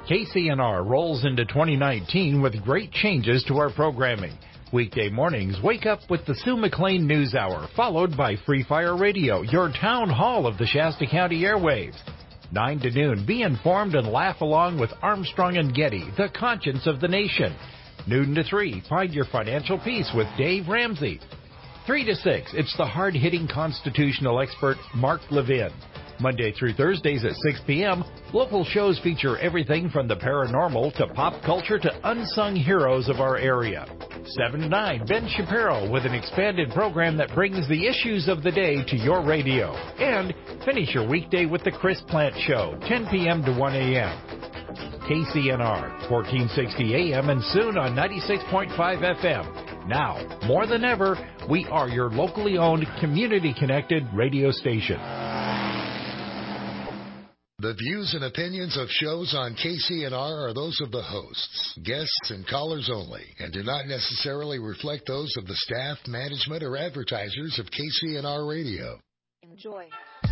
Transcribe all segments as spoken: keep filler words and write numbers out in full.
K C N R rolls into twenty nineteen with great changes to our programming. Weekday mornings, wake up with the Sue McLean News Hour, followed by Free Fire Radio, your town hall of the Shasta County airwaves. nine to noon, be informed and laugh along with Armstrong and Getty, the conscience of the nation. Noon to three, find your financial peace with Dave Ramsey. three to six, it's the hard-hitting constitutional expert Mark Levin. Monday through Thursdays at six p.m., local shows feature everything from the paranormal to pop culture to unsung heroes of our area. seven to nine, Ben Shapiro with an expanded program that brings the issues of the day to your radio. And finish your weekday with the Chris Plant Show, ten p.m. to one a.m. K C N R, fourteen sixty A M and soon on ninety-six point five F M. Now, more than ever, we are your locally owned, community-connected radio station. The views and opinions of shows on K C N R are those of the hosts, guests, and callers only, and do not necessarily reflect those of the staff, management, or advertisers of K C N R Radio. Enjoy.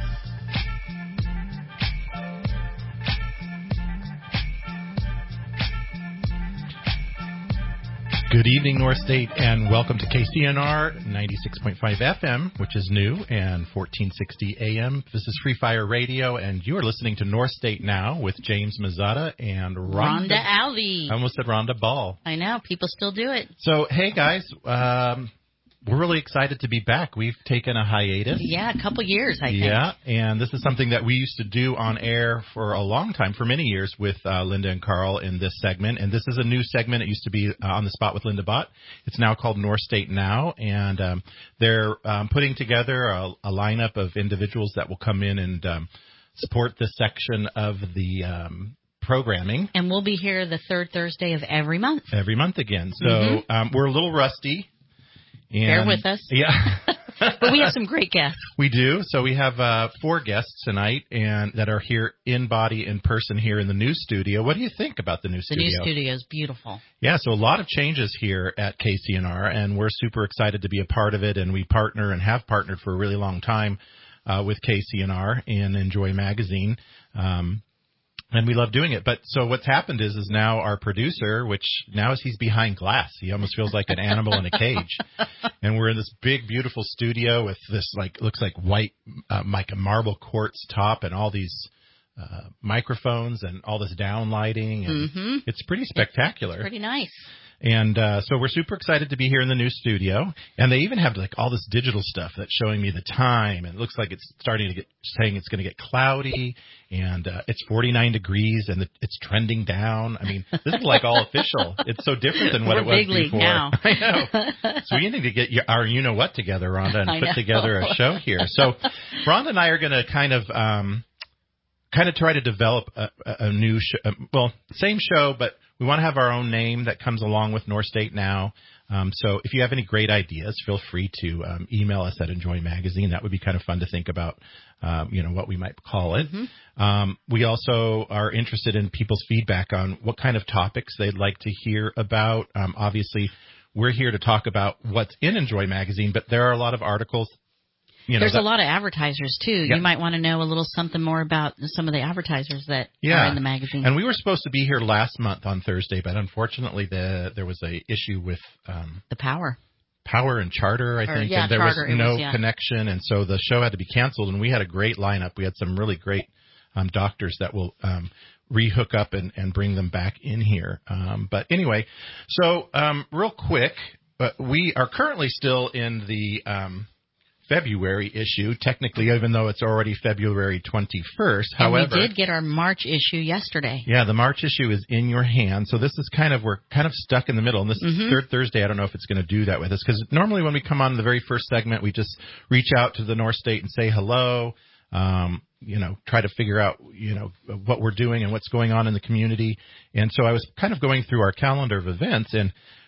Good evening, North State, and welcome to K C N R ninety-six point five F M, which is new, and fourteen sixty A M. This is Free Fire Radio, and you are listening to North State Now with James Mazzata and Rhonda. Rhonda Alvey. I almost said Rhonda Ball. I know. People still do it. So, hey, guys. Um, we're really excited to be back. We've taken a hiatus. Yeah, a couple years, I think. Yeah, and this is something that we used to do on air for a long time, for many years, with uh, Linda and Carl in this segment. And this is a new segment. It used to be uh, On the Spot with Linda Bott. It's now called North State Now, and um, they're um, putting together a, a lineup of individuals that will come in and um, support this section of the um programming. And we'll be here the third Thursday of every month. Every month again. So Mm-hmm. um, we're a little rusty. And, Bear with us. Yeah. But we have some great guests. We do. So we have uh, four guests tonight and that are here in body, in person here in the new studio. What do you think about the new The studio? new studio is beautiful. Yeah, so a lot of changes here at K C N R, and we're super excited to be a part of it, and we partner and have partnered for a really long time uh, with K C N R and Enjoy Magazine. Um And we love doing it. But so what's happened is, is now our producer, which now is he's behind glass. He almost feels like an animal in a cage. And we're in this big, beautiful studio with this, like, looks like white, uh, like a marble quartz top and all these uh, microphones and all this downlighting. And Mm-hmm. it's pretty spectacular. It's pretty nice. And uh, so we're super excited to be here in the new studio. And they even have like all this digital stuff that's showing me the time. And it looks like it's starting to get, saying it's going to get cloudy. And uh, it's forty-nine degrees and it's trending down. I mean, this is like all official. It's so different than what We're it was big league before. now. I know. So we need to get your, our you-know-what together, Rhonda, and I put know. together a show here. So Rhonda and I are going to kind of um, kind of try to develop a, a, a new show. Well, same show, but we want to have our own name that comes along with North State Now. Um, so if you have any great ideas, feel free to um, email us at Enjoy Magazine. That would be kind of fun to think about, um, you know, what we might call it. Mm-hmm. Um, we also are interested in people's feedback on what kind of topics they'd like to hear about. Um, obviously, we're here to talk about what's in Enjoy Magazine, but there are a lot of articles. You know, There's that, a lot of advertisers, too. Yeah. You might want to know a little something more about some of the advertisers that yeah. are in the magazine. And we were supposed to be here last month on Thursday, but unfortunately the, there was a issue with um, the power. Power and Charter, I Or, think, yeah, and there Charter, was it no was, yeah. connection, and so the show had to be canceled, and we had a great lineup. We had some really great um, doctors that will um, re-hook up and, and bring them back in here. Um, but anyway, so um, real quick, uh, we are currently still in the um, February issue, technically, even though it's already February twenty-first. And However, we did get our March issue yesterday. yeah, the March issue is in your hand. So this is kind of, we're kind of stuck in the middle. And this Mm-hmm. is third Thursday. I don't know if it's going to do that with us. Because normally when we come on the very first segment, we just reach out to the North State and say hello, um, you know, try to figure out, you know, what we're doing and what's going on in the community. And so I was kind of going through our calendar of events, and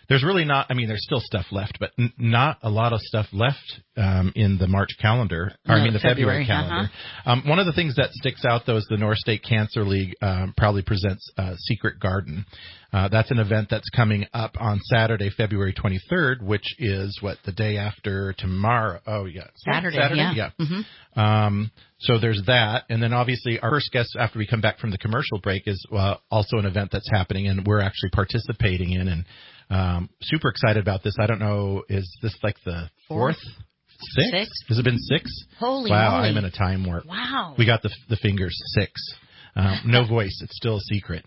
there's really not, I mean, there's still stuff left, but n- not a lot of stuff left um, in the March calendar, or No, I mean the February, February, calendar. uh-huh. Um, one of the things that sticks out, though, is the North State Cancer League um, proudly presents uh, Secret Garden. Uh, that's an event that's coming up on Saturday, February twenty-third, which is, what, the day after tomorrow? Oh, yeah. Saturday, Saturday, yeah. yeah. Mm-hmm. Um, so there's that. And then, obviously, our first guest after we come back from the commercial break is uh, also an event that's happening, and we're actually participating in, and um, super excited about this. I don't know, is this like the fourth? Fourth? Sixth? Six? Has it been six? Holy wow, moly. I'm in a time warp. Wow. We got the the fingers six. Um, no voice. It's still a secret.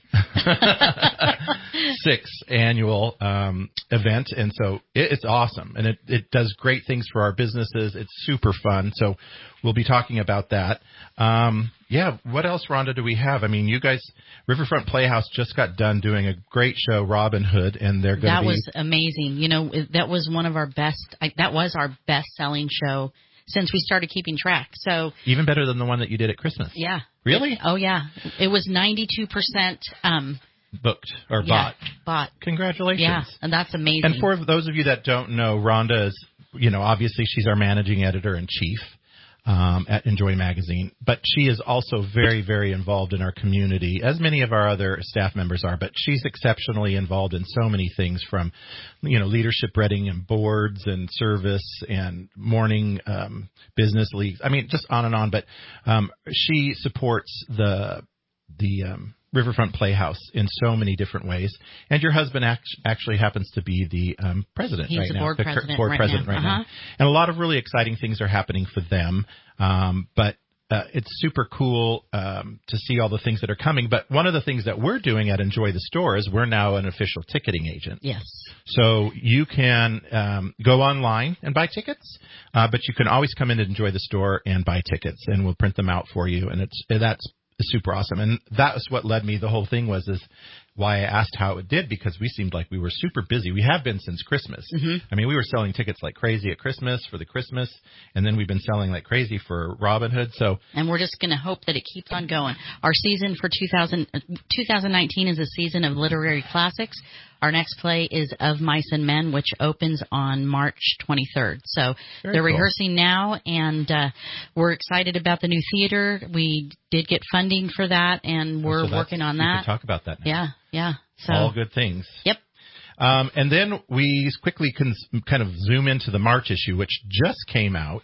Sixth annual um, event, and so it, it's awesome, and it, it does great things for our businesses. It's super fun, so we'll be talking about that. Um, yeah, what else, Rhonda, do we have? I mean, you guys, Riverfront Playhouse just got done doing a great show, Robin Hood, and they're going to That be... was amazing. You know, that was one of our best, I, that was our best-selling show since we started keeping track. So even better than the one that you did at Christmas. Yeah. Really? It, oh, yeah. It was ninety-two percent um, booked or yeah, bought. Bought. Congratulations. Yeah, and that's amazing. And for those of you that don't know, Rhonda is, you know, obviously she's our managing editor-in-chief um, at Enjoy Magazine, but she is also very, very involved in our community, as many of our other staff members are, but she's exceptionally involved in so many things from, you know, leadership reading and boards and service and morning um, business leagues. I mean, just on and on, but um, she supports the the um, Riverfront Playhouse in so many different ways. And your husband act- actually happens to be the um, president He's right the now. board the president board right president now. right Uh-huh. now. And a lot of really exciting things are happening for them. Um, but uh, it's super cool um, to see all the things that are coming. But one of the things that we're doing at Enjoy the Store is we're now an official ticketing agent. Yes. So you can um, go online and buy tickets, uh, but you can always come in and Enjoy the Store and buy tickets, and we'll print them out for you. And it's that's super awesome. And that was what led me, the whole thing was is why I asked how it did, because we seemed like we were super busy. We have been since Christmas. Mm-hmm. I mean, we were selling tickets like crazy at Christmas for the Christmas, and then we've been selling like crazy for Robin Hood. So, and we're just going to hope that it keeps on going. Our season for two thousand, twenty nineteen is a season of literary classics. Our next play is Of Mice and Men, which opens on March twenty-third. So Very they're cool. rehearsing now, and uh, we're excited about the new theater. We did get funding for that, and we're so that's- working on we that. can talk about that now. Yeah, yeah. So All good things. Yep. Um, and then we quickly can kind of zoom into the March issue, which just came out.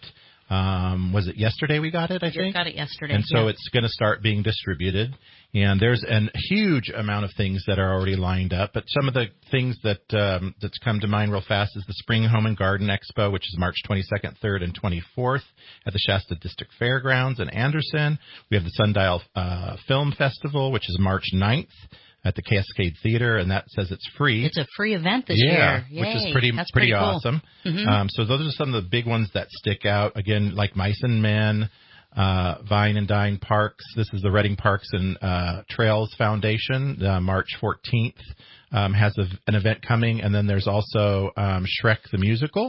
Um, was it yesterday we got it, I Just think? got it yesterday. And so yeah. it's going to start being distributed. And there's a huge amount of things that are already lined up. But some of the things that um, that's come to mind real fast is the Spring Home and Garden Expo, which is March twenty-second, third, and twenty-fourth at the Shasta District Fairgrounds in Anderson. We have the Sundial uh, Film Festival, which is March ninth at the Cascade Theater, and that says it's free. It's a free event this yeah, year. which is Yay. pretty That's pretty, pretty cool. awesome. Mm-hmm. Um, so those are some of the big ones that stick out. Again, like Mice and Men, uh, Vine and Dine Parks. This is the Reading Parks and uh, Trails Foundation. Uh, March fourteenth um, has a, an event coming, and then there's also um, Shrek the Musical.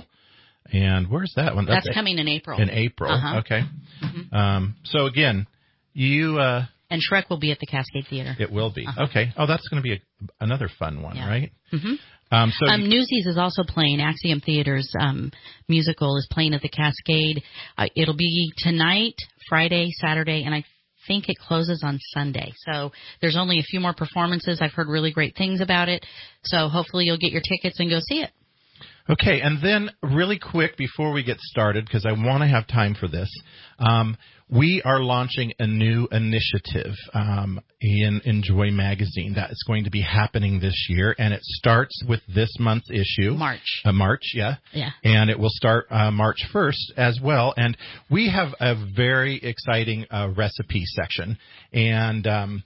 And where's that one? That's, That's coming in April. In April, uh-huh. okay. Mm-hmm. Um, so again, you. Uh, And Shrek will be at the Cascade Theater. It will be. Uh-huh. Okay. Oh, that's going to be a, another fun one, yeah. right? Mm-hmm. Um, so um, Newsies is also playing. Axiom Theater's um, musical is playing at the Cascade. Uh, it'll be tonight, Friday, Saturday, and I think it closes on Sunday. So there's only a few more performances. I've heard really great things about it. So hopefully you'll get your tickets and go see it. Okay, and then really quick before we get started, because I want to have time for this, um, we are launching a new initiative um, in Enjoy Magazine that is going to be happening this year, and it starts with this month's issue. March. Uh, March, yeah. Yeah. And it will start uh, March first as well. And we have a very exciting uh, recipe section, and um,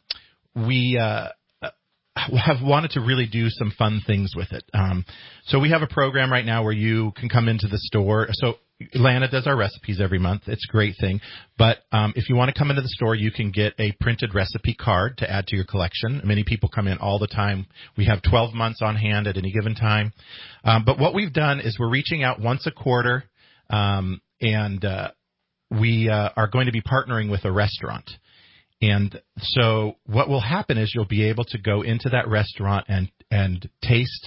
we uh, have wanted to really do some fun things with it. Um, so we have a program right now where you can come into the store. So Lana does our recipes every month. It's a great thing. But um, if you want to come into the store, you can get a printed recipe card to add to your collection. Many people come in all the time. We have twelve months on hand at any given time. Um, but what we've done is we're reaching out once a quarter, um, and uh, we uh, are going to be partnering with a restaurant. And so what will happen is you'll be able to go into that restaurant and, and taste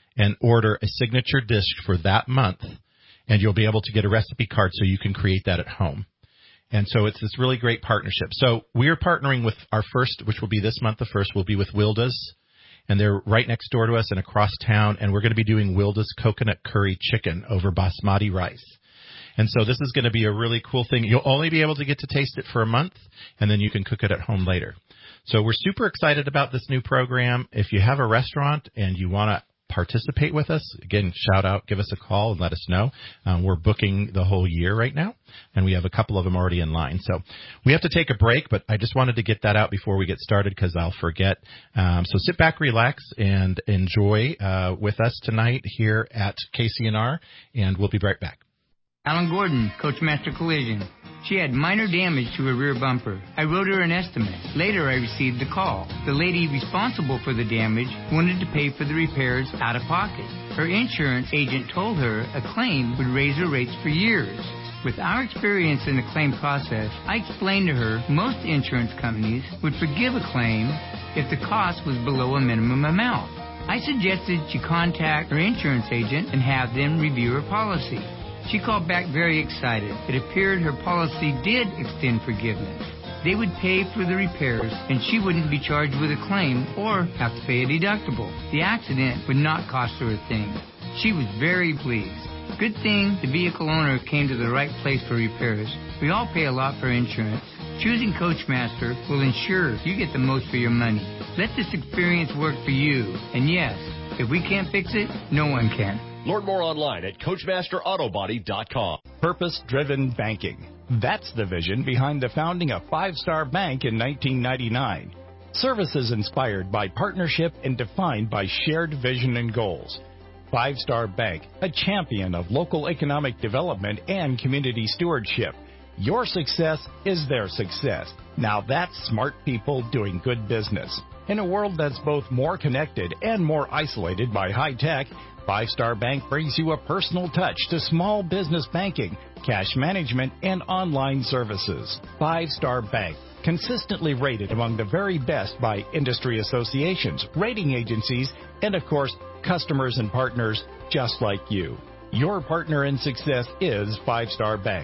and order a signature dish for that month, and you'll be able to get a recipe card so you can create that at home. And so it's this really great partnership. So we're partnering with our first, which will be this month, the first will be with Wilda's, and they're right next door to us and across town, and we're going to be doing Wilda's coconut curry chicken over basmati rice. And so this is going to be a really cool thing. You'll only be able to get to taste it for a month, and then you can cook it at home later. So we're super excited about this new program. If you have a restaurant and you want to participate with us, again, shout out, give us a call and let us know. Um, we're booking the whole year right now, and we have a couple of them already in line. So we have to take a break, but I just wanted to get that out before we get started because I'll forget. Um, so sit back, relax, and enjoy uh, with us tonight here at K C N R, and we'll be right back. Alan Gordon, Coachmaster Collision. She had minor damage to her rear bumper. I wrote her an estimate. Later, I received a call. The lady responsible for the damage wanted to pay for the repairs out of pocket. Her insurance agent told her a claim would raise her rates for years. With our experience in the claim process, I explained to her most insurance companies would forgive a claim if the cost was below a minimum amount. I suggested she contact her insurance agent and have them review her policy. She called back very excited. It appeared her policy did extend forgiveness. They would pay for the repairs, and she wouldn't be charged with a claim or have to pay a deductible. The accident would not cost her a thing. She was very pleased. Good thing the vehicle owner came to the right place for repairs. We all pay a lot for insurance. Choosing Coachmaster will ensure you get the most for your money. Let this experience work for you. And yes, if we can't fix it, no one can. Learn more online at Coachmaster Auto Body dot com. Purpose-driven banking. That's the vision behind the founding of Five Star Bank in nineteen ninety-nine. Services inspired by partnership and defined by shared vision and goals. Five Star Bank, a champion of local economic development and community stewardship. Your success is their success. Now that's smart people doing good business. In a world that's both more connected and more isolated by high tech, Five Star Bank brings you a personal touch to small business banking, cash management, and online services. Five Star Bank, consistently rated among the very best by industry associations, rating agencies, and of course, customers and partners just like you. Your partner in success is Five Star Bank.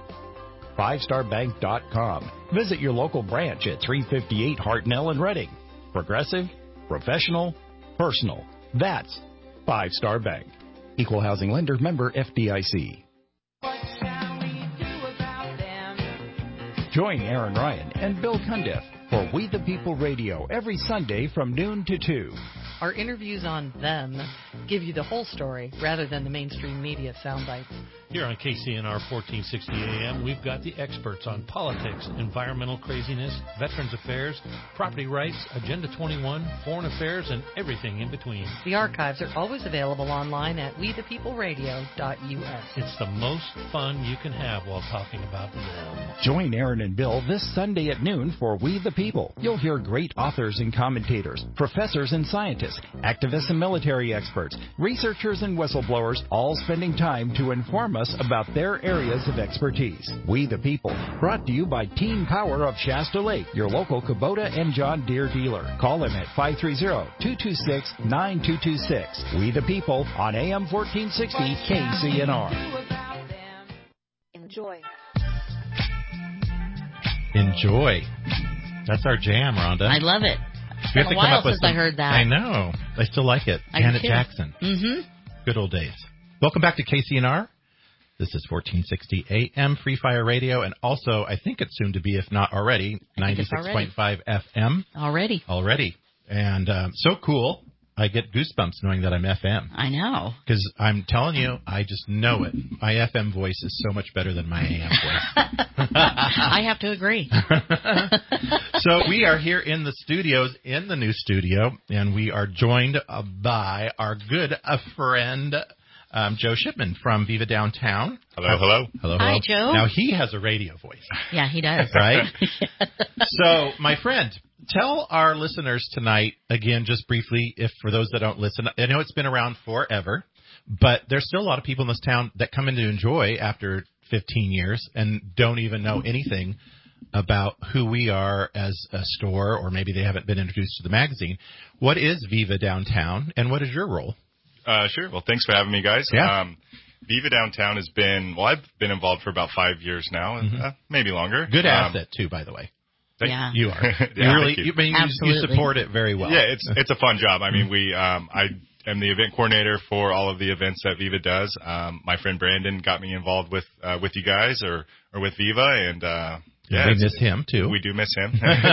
five star bank dot com. Visit your local branch at three fifty-eight Hartnell in Reading. Progressive, professional, personal. That's Five Star Bank. Equal housing lender, member F D I C. Join Aaron Ryan and Bill Cundiff for We the People Radio every Sunday from noon to two. Our interviews on them give you the whole story rather than the mainstream media sound bites. Here on K C N R fourteen sixty A M, we've got the experts on politics, environmental craziness, veterans affairs, property rights, Agenda twenty-one, foreign affairs, and everything in between. The archives are always available online at we the people radio dot U S. It's the most fun you can have while talking about them. Join Aaron and Bill this Sunday at noon for We the People. You'll hear great authors and commentators, professors and scientists, activists and military experts, researchers and whistleblowers, all spending time to inform us about their areas of expertise. We the People, brought to you by Team Power of Shasta Lake, your local Kubota and John Deere dealer. Call them at five three zero, two two six, nine two two six. We the People on A M fourteen sixty K C N R. Enjoy. Enjoy. That's our jam, Rhonda. I love it. It's been a while since I heard that. I know. I still like it. I Janet do. Jackson. Mm-hmm. Good old days. Welcome back to K C N R. This is fourteen sixty A M Free Fire Radio, and also I think it's soon to be, if not already, ninety-six point five F M. Already. Already. And um, so cool. I get goosebumps knowing that I'm F M. I know. Because I'm telling you, I just know it. My F M voice is so much better than my A M voice. I have to agree. So we are here in the studios, in the new studio, and we are joined uh, by our good uh, friend, um, Joe Shipman from Viva Downtown. Hello, hello. Hello, hello. Hi, Joe. Now, he has a radio voice. Yeah, he does. Right? So, my friend, tell our listeners tonight, again, just briefly, if for those that don't listen, I know it's been around forever, but there's still a lot of people in this town that come in to enjoy after fifteen years and don't even know anything about who we are as a store, or maybe they haven't been introduced to the magazine. What is Viva Downtown, and what is your role? Uh, sure. Well, thanks for having me, guys. Yeah. Um, Viva Downtown has been, well, I've been involved for about five years now, Mm-hmm. uh, maybe longer. Good Um, asset, too, by the way. Thank Yeah. You are. Yeah, you really, thank you. you, I mean, you, you Absolutely. support it very well. Yeah, it's it's a fun job. I mean, we um, I am the event coordinator for all of the events that Viva does. Um, my friend Brandon got me involved with uh, with you guys or or with Viva, and uh, yeah, we it's- miss him, too. We do miss him,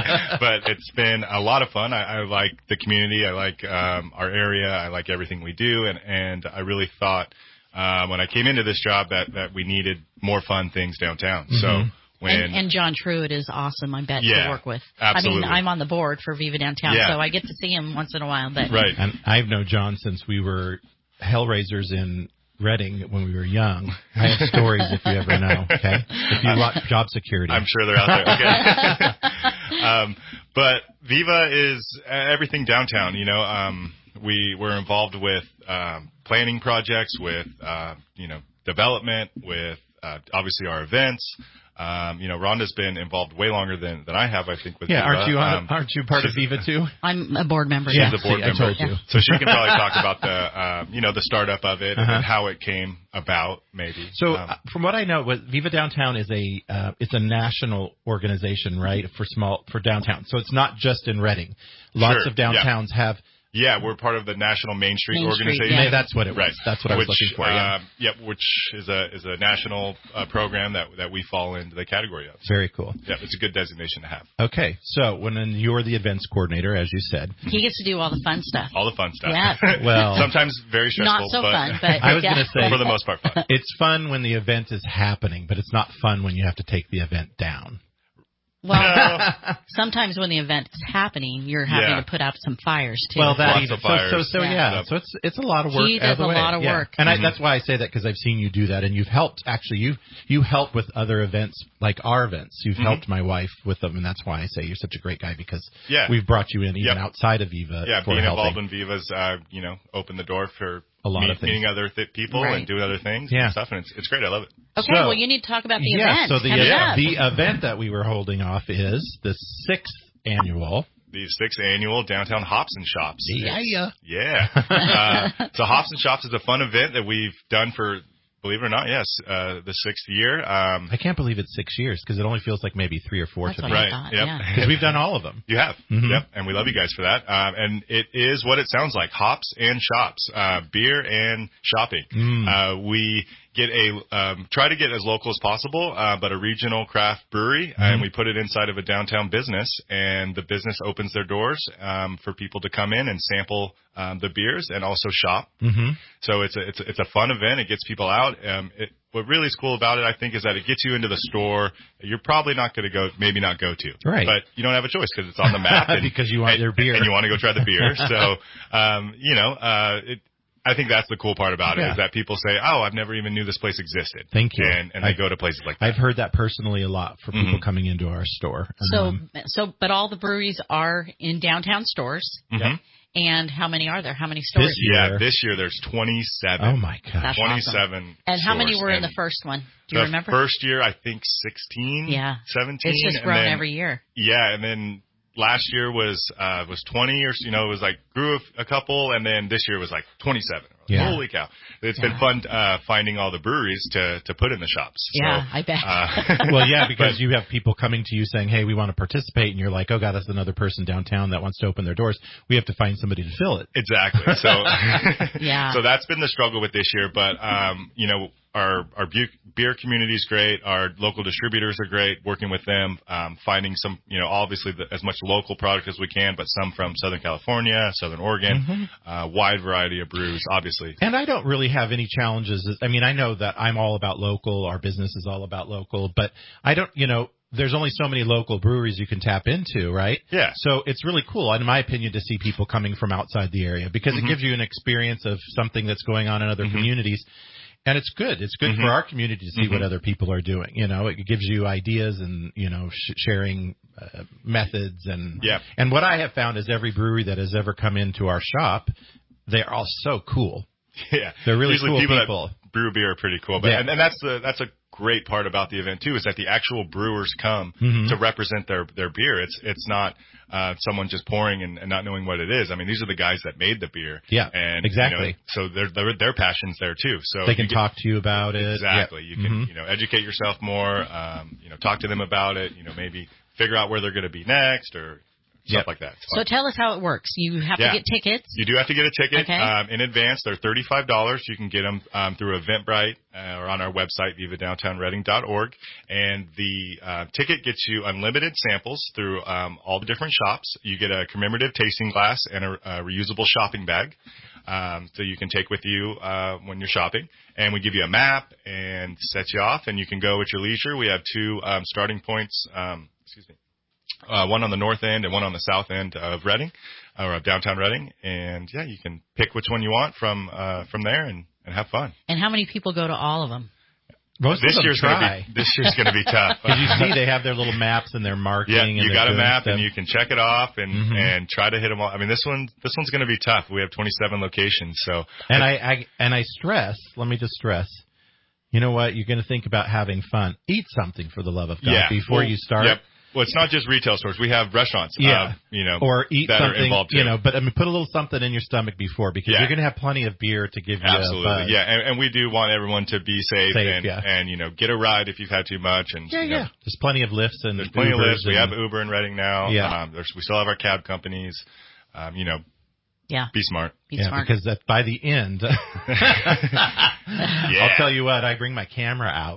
but it's been a lot of fun. I, I like the community. I like um, our area. I like everything we do, and and I really thought uh, when I came into this job that that we needed more fun things downtown. So. Mhm. When, And, and John Truitt is awesome, I bet, Yeah, to work with. absolutely. I mean, I'm on the board for Viva Downtown, Yeah. so I get to see him once in a while. But right. And I've known John since we were Hellraisers in Reading when we were young. I have stories if you ever know, okay? If you want job security. I'm sure they're out there. Okay. um, but Viva is everything downtown. You know, um, we we're involved with um, planning projects, with uh, you know development, with uh, obviously our events. Um, you know, Rhonda's been involved way longer than, than I have, I think, with yeah, Viva. aren't you on, Um, aren't you part of Viva too? I'm a board member. She's yeah. a board See, I member. told you. So she can probably talk about the, uh, you know, the startup of it Uh-huh. and how it came about, maybe. So, Um, uh, from what I know, what Viva Downtown is a uh, it's a national organization, right? For small for downtown. So it's not just in Reading. Lots Sure, of downtowns have. yeah, we're part of the National Main Street Main Street, Organization. yeah. That's what it was. Right. That's what I was which, looking for. Yeah. Uh, yep, which is a is a national uh, program that that we fall into the category of. Very cool. Yeah, it's a good designation to have. Okay, so when then you're the events coordinator, as you said, He gets to do all the fun stuff. All the fun stuff. Yeah. Well- sometimes very stressful. Not so but fun, but I was yeah. going to say for the most part, fun. it's fun when the event is happening, but it's not fun when you have to take the event down. Well, No. sometimes when the event is happening, you're having Yeah. to put out some fires too. Well, that Lots even, of so, fires. so so yeah. Yeah. So it's it's a lot of work. He does either a way. lot of Yeah. work. and Mm-hmm. I, that's why I say that because I've seen you do that, and you've helped. Actually, you you help with other events like our events. You've Mm-hmm. helped my wife with them, and that's why I say you're such a great guy because Yeah. we've brought you in even Yep. outside of Viva Yeah, for being helping. involved in Viva's, uh, you know, opened the door for A lot meet- of things. meeting other th- people Right. and doing other things Yeah. and stuff, and it's it's great. I love it. Okay, So- well, you need to talk about the yeah, event. so the coming yeah, up. the event that we were holding off is the sixth annual. The sixth annual Downtown Hops and Shops. Yeah, yeah. Yeah. uh, so Hops and Shops is a fun event that we've done for, believe it or not, yes, uh, the sixth year. Um, I can't believe it's six years because it only feels like maybe three or four That's to what me. I right. thought, Yep. yeah. Because we've done all of them. You have. Mhm. Yep. And we love you guys for that. Um, and it is what it sounds like. Hops and shops, uh, beer and shopping. Mm. Uh, we get a, um, try to get as local as possible, uh, but a regional craft brewery, Mm-hmm. and we put it inside of a downtown business, and the business opens their doors, um, for people to come in and sample, um, the beers and also shop. Mm-hmm. So it's a, it's a, it's a fun event. It gets people out. Um, it, what really is cool about it, I think, is that it gets you into the store you're probably not going to go, maybe not go to. Right. But you don't have a choice because it's on the map. And, Because you want and, their beer. And you want to go try the beer. So, um, you know, uh, it, I think that's the cool part about it Yeah. is that people say, oh, I've never even knew this place existed. Thank you. And, and they I- go to places like that. I've heard that personally a lot for people Mhm. coming into our store. So, Um, so, but all the breweries are in downtown stores. Mhm. And how many are there? How many stores? This year- Yeah, this year there's twenty-seven. oh my gosh. That's twenty-seven. awesome. And how many stores. were in And the first one? Do you the remember? First year, I think sixteen. Yeah. seventeen. It's just and grown then- every year. Yeah, and then last year was uh was twenty, or you know, it was like grew a, a couple, and then this year was like twenty-seven. Yeah. Holy cow! It's Yeah. been fun uh finding all the breweries to to put in the shops. Yeah, so, I bet. Uh, Well, yeah, because you have people coming to you saying, hey, we want to participate, and you're like, oh, God, that's another person downtown that wants to open their doors. We have to find somebody to fill it. Exactly. So Yeah. So that's been the struggle with this year, but um, you know, our our beer, beer community is great. Our local distributors are great. Working with them, um, finding some, you know, obviously the, as much local product as we can, but some from Southern California, Southern Oregon, Mm-hmm. uh, wide variety of brews, obviously. And I don't really have any challenges. I mean, I know that I'm all about local. Our business is all about local. But I don't, you know, there's only so many local breweries you can tap into, right? Yeah. So it's really cool, in my opinion, to see people coming from outside the area because Mhm. it gives you an experience of something that's going on in other Mhm. communities. And it's good. It's good Mhm. for our community to see what Mhm. other people are doing. You know, it gives you ideas and, you know, sh- sharing uh, methods. And, Yeah. and what I have found is every brewery that has ever come into our shop, they're all so cool. Yeah. They're really Usually cool people, people. that brew beer are pretty cool, but Yeah. and, and that's the that's a great part about the event too is that the actual brewers come Mhm. to represent their their beer. It's it's not uh, someone just pouring and, and not knowing what it is. I mean, these are the guys that made the beer. Yeah, and exactly. You know, so their their their passion's there too. So they can you get, talk to you about it. Exactly. Yep. You can Mhm. you know educate yourself more. Um, you know, talk to them about it. You know, maybe figure out where they're going to be next or stuff Yep. like that. So tell us how it works. You have Yeah. to get tickets. You do have to get a ticket Okay. um, in advance. They're thirty-five dollars. You can get them um, through Eventbrite uh, or on our website, viva downtown reading dot org. And the uh, ticket gets you unlimited samples through um, all the different shops. You get a commemorative tasting glass and a, a reusable shopping bag. Um, so you can take with you uh, when you're shopping. And we give you a map and set you off, and you can go at your leisure. We have two um, starting points. Um, excuse me. Uh, one on the north end and one on the south end of Reading, or of downtown Reading. And yeah, you can pick which one you want from, uh, from there and, and have fun. And how many people go to all of them? Most this of them year's try. gonna be, this year's gonna be tough. Because you see they have their little maps and their marking. Yeah, and you they're got a doing map stuff. and you can check it off and, Mhm. and try to hit them all. I mean, this one, this one's gonna be tough. We have twenty-seven locations, so. And I, I, and I stress, let me just stress, you know what? You're going to think about having fun. Eat something for the love of God yeah, before well, you start. Yep. Well, it's not just retail stores. We have restaurants, Yeah. uh, you know, Or eat that are something, involved too. you know, but I mean, put a little something in your stomach before because Yeah. you're going to have plenty of beer to give you Absolutely, a buzz. yeah, and, and we do want everyone to be safe, Safe, and, yeah. and you know get a ride if you've had too much, and Yeah, you know, yeah. There's plenty of lifts and there's plenty Ubers of lifts. We and- have Uber in Reading now. Yeah. Um, there's, we still have our cab companies. Um, you know, Yeah. be smart. Be yeah, smart. because that by the end, Yeah. I'll tell you what, I bring my camera out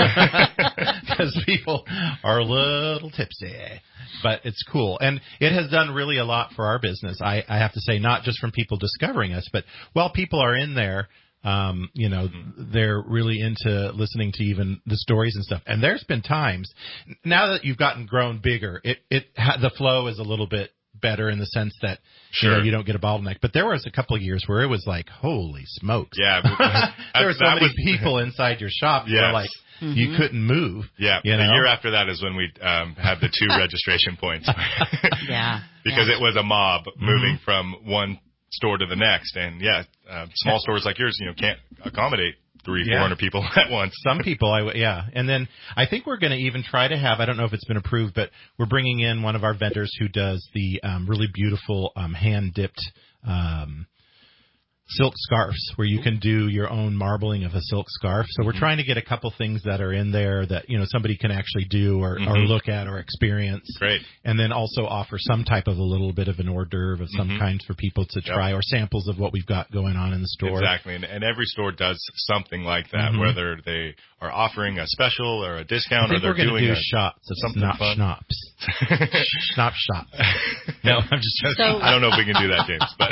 because people are a little tipsy, but it's cool. And it has done really a lot for our business. I, I have to say, not just from people discovering us, but while people are in there, um, you know, mm-hmm. they're really into listening to even the stories and stuff. And there's been times now that you've gotten grown bigger, it, it, the flow is a little bit better in the sense that sure. you know, you don't get a bottleneck. But there was a couple of years where it was like, holy smokes. Yeah. There were so many was, people inside your shop yes. who were like, mm-hmm. you couldn't move. Yeah. You the know? year after that is when we um, had the two registration points. Yeah. Because yeah. it was a mob moving mm-hmm. from one store to the next. And yeah, uh, small stores like yours, you know, can't accommodate three, yeah. four hundred people at once. Some people, I w- yeah. And then I think we're going to even try to have, I don't know if it's been approved, but we're bringing in one of our vendors who does the um, really beautiful um, hand-dipped um, silk scarves where you can do your own marbling of a silk scarf. So we're mm-hmm. trying to get a couple things that are in there that, you know, somebody can actually do or, mm-hmm. or look at or experience. Great. And then also offer some type of a little bit of an hors d'oeuvre of some mm-hmm. kind for people to try yep. or samples of what we've got going on in the store. Exactly. And, and every store does something like that, mm-hmm. whether they are offering a special or a discount I think or they're we're doing do a, shots of something snot fun. schnapps. Schnapps shots. No, I'm just joking. So, I don't know if we can do that, James. But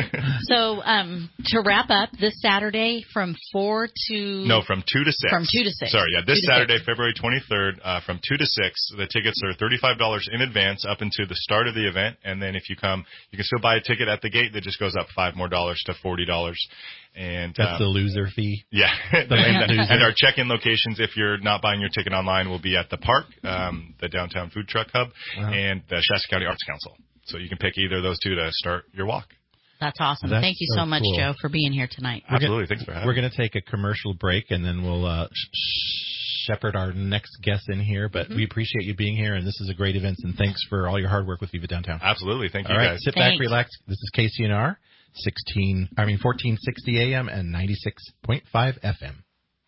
so um, to wrap up, this Saturday from four to no, from two to six. From two to six. Sorry, yeah, this two Saturday, February twenty-third, uh, from two to six. The tickets are thirty-five dollars in advance up until the start of the event, and then if you come, you can still buy a ticket at the gate. That just goes up five more dollars to forty dollars. And that's um, the loser fee. Yeah, and, and our check-in locations, if you're not buying your ticket online, will be at the park, um, the downtown food truck hub, wow. and the Shasta County Arts Council. So you can pick either of those two to start your walk. That's awesome. That's Thank you so so much, cool. Joe, for being here tonight. We're Absolutely. Gonna, Thanks for having We're me. We're going to take a commercial break, and then we'll uh, shepherd our next guest in here. But mm-hmm. we appreciate you being here, and this is a great event, and thanks for all your hard work with Viva Downtown. Absolutely. Thank you, all right, guys. Sit thanks. back, relax. This is K C N R, sixteen, I mean fourteen sixty A M and ninety-six point five F M.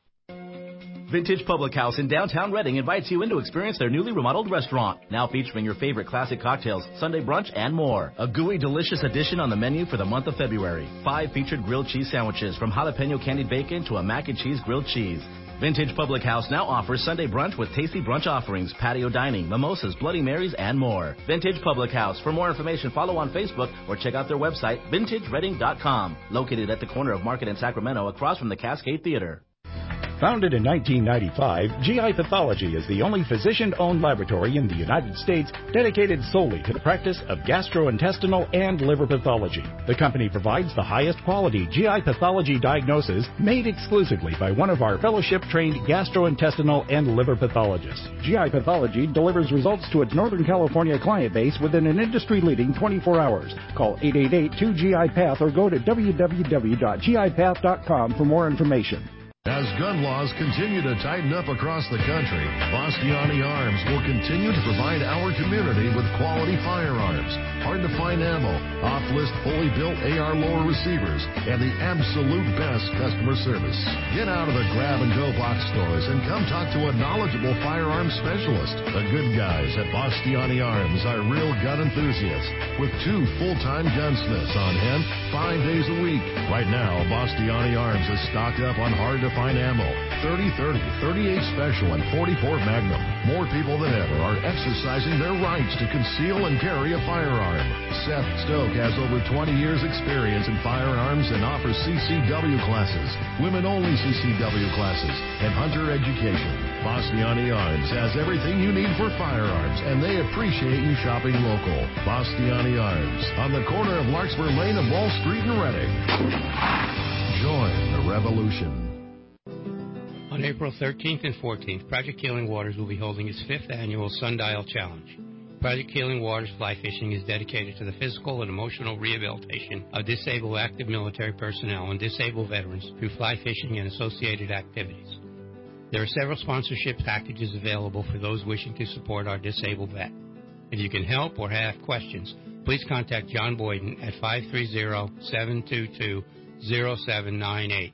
Vintage Public House in downtown Reading invites you in to experience their newly remodeled restaurant, now featuring your favorite classic cocktails, Sunday brunch, and more. A gooey, delicious addition on the menu for the month of February. Five featured grilled cheese sandwiches, from jalapeno candied bacon to a mac and cheese grilled cheese. Vintage Public House now offers Sunday brunch with tasty brunch offerings, patio dining, mimosas, Bloody Marys, and more. Vintage Public House. For more information, follow on Facebook or check out their website, vintage reading dot com. Located at the corner of Market and Sacramento, across from the Cascade Theater. Founded in nineteen ninety-five, G I Pathology is the only physician-owned laboratory in the United States dedicated solely to the practice of gastrointestinal and liver pathology. The company provides the highest quality G I pathology diagnosis made exclusively by one of our fellowship-trained gastrointestinal and liver pathologists. G I Pathology delivers results to its Northern California client base within an industry-leading twenty-four hours. Call eight eight eight, two G I Path or go to w w w dot g i path dot com for more information. As gun laws continue to tighten up across the country, Bastiani Arms will continue to provide our community with quality firearms, hard-to-find ammo, off-list fully built A R lower receivers, and the absolute best customer service. Get out of the grab-and-go box stores and come talk to a knowledgeable firearms specialist. The good guys at Bastiani Arms are real gun enthusiasts with two full-time gunsmiths on hand five days a week. Right now, Bastiani Arms is stocked up on hard-to fine ammo, thirty thirty, thirty-eight Special, and forty-four Magnum. More people than ever are exercising their rights to conceal and carry a firearm. Seth Stoke has over twenty years experience in firearms and offers C C W classes, women-only C C W classes, and hunter education. Bastiani Arms has everything you need for firearms, and they appreciate you shopping local. Bastiani Arms, on the corner of Larkspur Lane and Wall Street in Reading. Join the revolution. On April thirteenth and fourteenth, Project Healing Waters will be holding its fifth annual Sundial Challenge. Project Healing Waters fly fishing is dedicated to the physical and emotional rehabilitation of disabled active military personnel and disabled veterans through fly fishing and associated activities. There are several sponsorship packages available for those wishing to support our disabled vet. If you can help or have questions, please contact John Boyden at five three zero, seven two two, zero seven nine eight.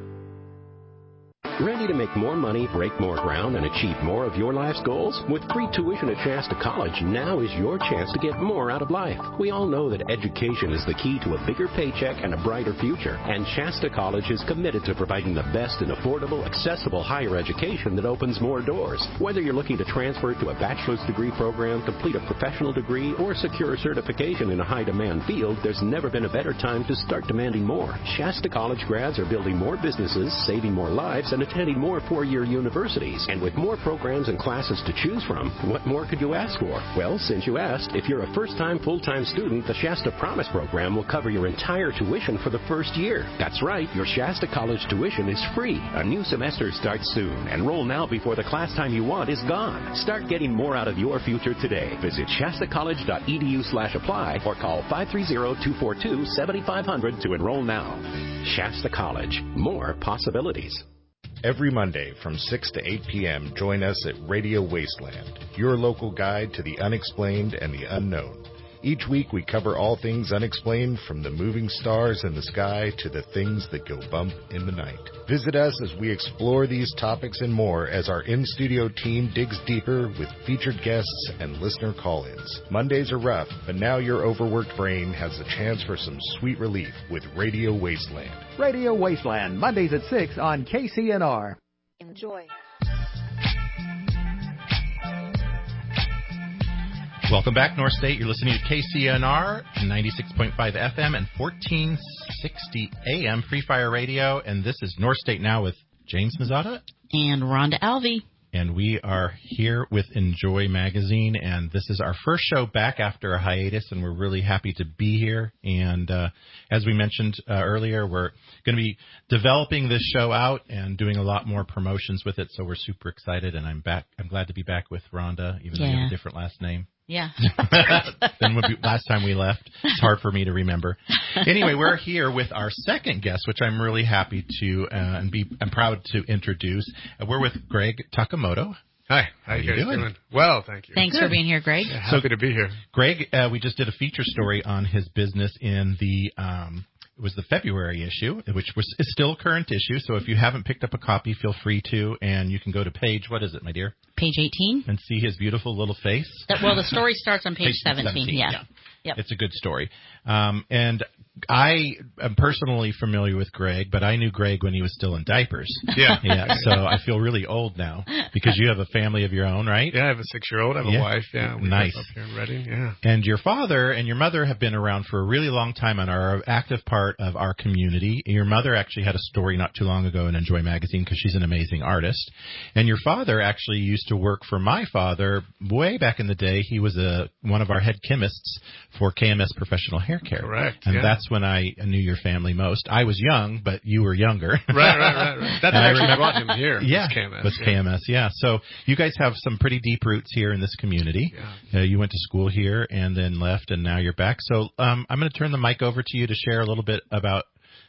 Ready to make more money, break more ground, and achieve more of your life's goals? With free tuition at Shasta College, now is your chance to get more out of life. We all know that education is the key to a bigger paycheck and a brighter future, and Shasta College is committed to providing the best in affordable, accessible higher education that opens more doors. Whether you're looking to transfer to a bachelor's degree program, complete a professional degree, or secure a certification in a high-demand field, there's never been a better time to start demanding more. Shasta College grads are building more businesses, saving more lives, and attending more four-year universities. And with more programs and classes to choose from, what more could you ask for? Well, since you asked, if you're a first-time full-time student, the Shasta Promise program will cover your entire tuition for the first year. That's right, your Shasta College tuition is free. A new semester starts soon. Enroll now before the class time you want is gone. Start getting more out of your future today. Visit shastacollege.edu slash apply or call five three zero, two four two, seven five zero zero to enroll now. Shasta College. More possibilities. Every Monday from six to eight p.m., join us at Radio Wasteland, your local guide to the unexplained and the unknown. Each week we cover all things unexplained, from the moving stars in the sky to the things that go bump in the night. Visit us as we explore these topics and more as our in-studio team digs deeper with featured guests and listener call-ins. Mondays are rough, but now your overworked brain has a chance for some sweet relief with Radio Wasteland. Radio Wasteland, Mondays at six on K C N R. Enjoy. Welcome back, North State. You're listening to K C N R, ninety-six point five F M and fourteen sixty A M Free Fire Radio. And this is North State Now with James Mazzata. And Rhonda Alvey. And we are here with Enjoy Magazine. And this is our first show back after a hiatus, and we're really happy to be here. And uh, as we mentioned uh, earlier, we're going to be developing this show out and doing a lot more promotions with it. So we're super excited, and I'm back. I'm glad to be back with Rhonda, even yeah. though you have a different last name. Yeah. than when we, last time we left. It's hard for me to remember. Anyway, we're here with our second guest, which I'm really happy to uh, and be I'm proud to introduce. Uh, we're with Greg Takamoto. Hi, how, how you guys doing? doing? Well, thank you. Thanks Good. for being here, Greg. Yeah, happy so, to be here. Greg, uh, we just did a feature story on his business in the um, it was the February issue, which was is still a current issue. So if you haven't picked up a copy, feel free to, and you can go to page, what is it, my dear? Page eighteen. And see his beautiful little face. That, well, the story starts on page, page seventeen. seventeen. Yeah. yeah. Yep. It's a good story. Um, and I am personally familiar with Greg, but I knew Greg when he was still in diapers. Yeah. Yeah. So I feel really old now because you have a family of your own, right? Yeah, I have a six-year-old. I have yeah. a wife. Yeah. We nice. Up here in Reading. Yeah. And your father and your mother have been around for a really long time and are an active part of our community. Your mother actually had a story not too long ago in Enjoy Magazine because she's an amazing artist. And your father actually used to work for my father way back in the day. He was a one of our head chemists for K M S Professional Hair Care. Correct. And yeah. that's when I knew your family most. I was young, but you were younger. Right, right, right, right. That's actually I brought him here. Yeah, K M S. With yeah. K M S, yeah. So you guys have some pretty deep roots here in this community. Yeah. Uh, you went to school here and then left, and now you're back. So um, I'm going to turn the mic over to you to share a little bit about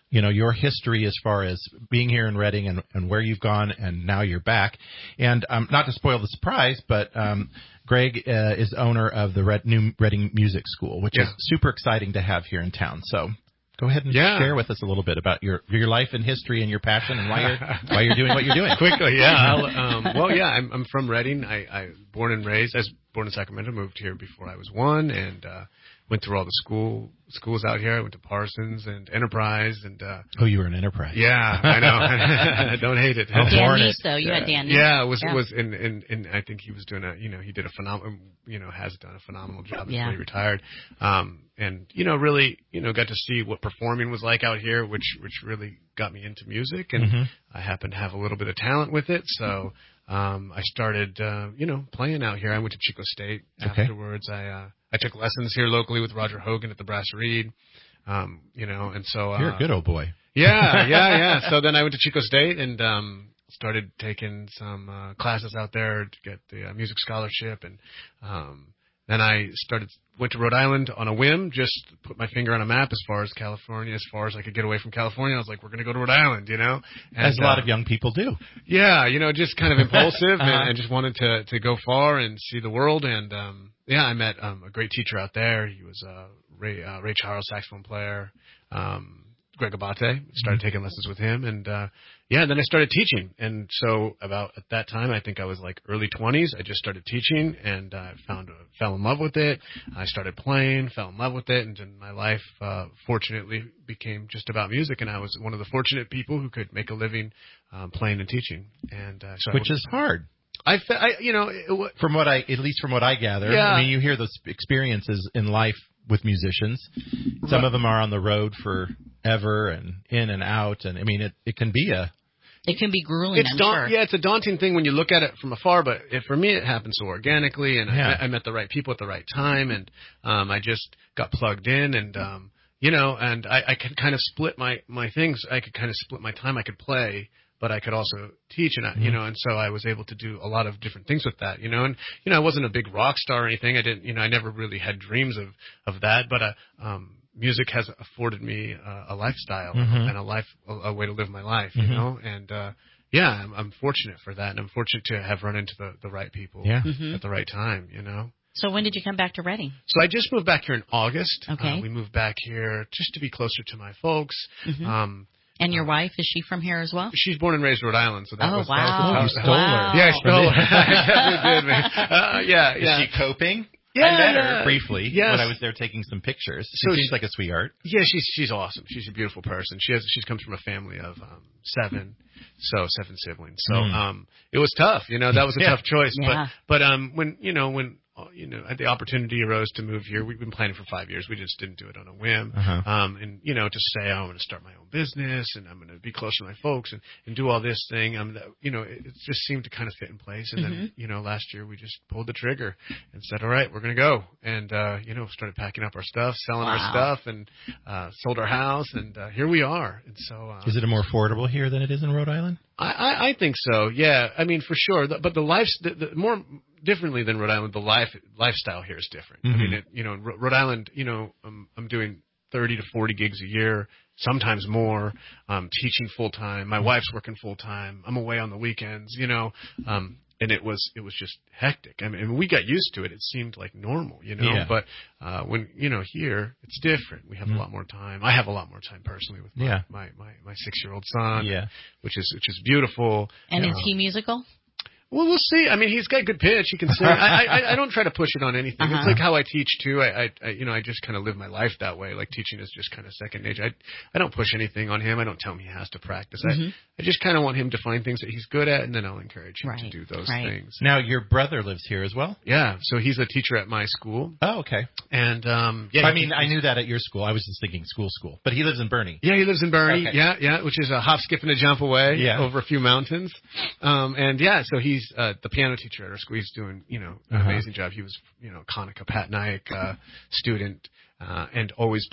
you know, your history as far as being here in Reading and, and where you've gone, and now you're back. And um, not to spoil the surprise, but um, Greg uh, is owner of the Red, new Reading Music School, which yeah. is super exciting to have here in town. So go ahead and yeah. share with us a little bit about your your life and history and your passion and why you're why you're doing what you're doing. Quickly, yeah. I'll, um, well, yeah, I'm, I'm from Reading. I, I born and raised. I was born in Sacramento. Moved here before I was one, and uh, went through all the school schools out here. I went to Parsons and Enterprise, and uh, oh, you were in Enterprise. Yeah, I know. Don't hate it. Oh, Dan Neese, though. You yeah. had Dan Neese. Yeah, it was yeah. was and and and I think he was doing a you know he did a phenomenal you know has done a phenomenal job yeah. before he retired. Um, and you know really you know got to see what performing was like out here, which which really got me into music, and mm-hmm. I happen to have a little bit of talent with it, so. Um, I started, uh, you know, playing out here. I went to Chico State okay. afterwards. I, uh, I took lessons here locally with Roger Hogan at the Brass Reed, um, you know, and so, uh, you're a good old boy. Yeah, yeah, yeah. So then I went to Chico State and, um, started taking some, uh, classes out there to get the uh, music scholarship. And, um, then I started, went to Rhode Island on a whim, just put my finger on a map as far as California, as far as I could get away from California. I was like, we're going to go to Rhode Island, you know? And, as a lot uh, of young people do. Yeah, you know, just kind of impulsive uh-huh. and, and just wanted to, to go far and see the world. And, um, yeah, I met, um, a great teacher out there. He was, uh, Ray, uh, Ray Charles, saxophone player. Um, Greg Abate, started mm-hmm. taking lessons with him, and uh yeah, and then I started teaching. And so about at that time, I think I was like early twenties, I just started teaching, and I uh, found uh, fell in love with it. I started playing, fell in love with it, and then my life uh fortunately became just about music, and I was one of the fortunate people who could make a living um, playing and teaching. And uh, so which I, is hard. I, I you know, it, from what I at least from what I gather, yeah. I mean, you hear those experiences in life with musicians. Some right. of them are on the road forever and in and out, and I mean, it, it can be a it can be grueling. It's I'm da- sure. Yeah, it's a daunting thing when you look at it from afar, but it, for me, it happened so organically, and yeah. I, I met the right people at the right time, and um, I just got plugged in, and um, you know, and I, I could kind of split my my things. I could kind of split my time. I could play, but I could also teach, and I, mm-hmm. you know, and so I was able to do a lot of different things with that, you know, and you know, I wasn't a big rock star or anything. I didn't, you know, I never really had dreams of of that, but uh, um, music has afforded me uh, a lifestyle mm-hmm. and a life, a, a way to live my life, mm-hmm. you know, and uh, yeah, I'm, I'm fortunate for that, and I'm fortunate to have run into the the right people yeah. mm-hmm. at the right time, you know. So when did you come back to Reading? So I just moved back here in August. Okay. Uh, we moved back here just to be closer to my folks. Mm-hmm. Um, And your wife, is she from here as well? She's born and raised in Rhode Island, so that oh, was wow. that was Oh, you stole wow. her. Yeah, I stole her. I definitely did, man. Uh, yeah, yeah. Is she coping? Yeah, I met yeah. her briefly yes. when I was there taking some pictures. She so seems she, like a sweetheart. Yeah, she's she's awesome. She's a beautiful person. She has she comes from a family of um, seven, so seven siblings. So mm. um, it was tough. You know, that was a yeah. tough choice. Yeah. But but um, when you know when. You know, the opportunity arose to move here. We've been planning for five years. We just didn't do it on a whim. Uh-huh. Um, and, you know, to say, oh, I'm going to start my own business and I'm going to be closer to my folks and, and do all this thing. Um, you know, it, it just seemed to kind of fit in place. And mm-hmm. then, you know, last year we just pulled the trigger and said, all right, we're going to go. And, uh, you know, started packing up our stuff, selling wow. our stuff, and uh, sold our house. And uh, here we are. And so, uh, is it more affordable here than it is in Rhode Island? I, I, I think so. Yeah. I mean, for sure. But the life, the, the more differently than Rhode Island, the life lifestyle here is different. Mm-hmm. I mean, it, you know, in Rhode Island, you know, I'm, I'm doing thirty to forty gigs a year, sometimes more. Um, teaching full time. My wife's working full time. I'm away on the weekends. You know, um, and it was it was just hectic. I mean, we got used to it. It seemed like normal, you know. Yeah. But uh, when you know here, it's different. We have mm-hmm. a lot more time. I have a lot more time personally with my yeah. my, my, my six year old son. Yeah. which is which is beautiful. And uh, is he musical? Well, we'll see. I mean, he's got good pitch. He can sing. I, I, I don't try to push it on anything. Uh-huh. It's like how I teach too. I, I, I, you know, I just kind of live my life that way. Like teaching is just kind of second nature. I, I don't push anything on him. I don't tell him he has to practice. Mm-hmm. I, I just kind of want him to find things that he's good at, and then I'll encourage him right. to do those right. things. Now, your brother lives here as well? Yeah. So he's a teacher at my school. Oh, okay. And um, yeah. I mean, I knew that at your school. I was just thinking school, school. But he lives in Bernie. Yeah, he lives in Bernie. Okay. Yeah, yeah, which is a hop, skip, and a jump away yeah. over a few mountains. Um, and yeah, so he's uh, the piano teacher at our school. He's doing, you know, an uh-huh. amazing job. He was, you know, Konica Patnaik uh, student. Uh, and always played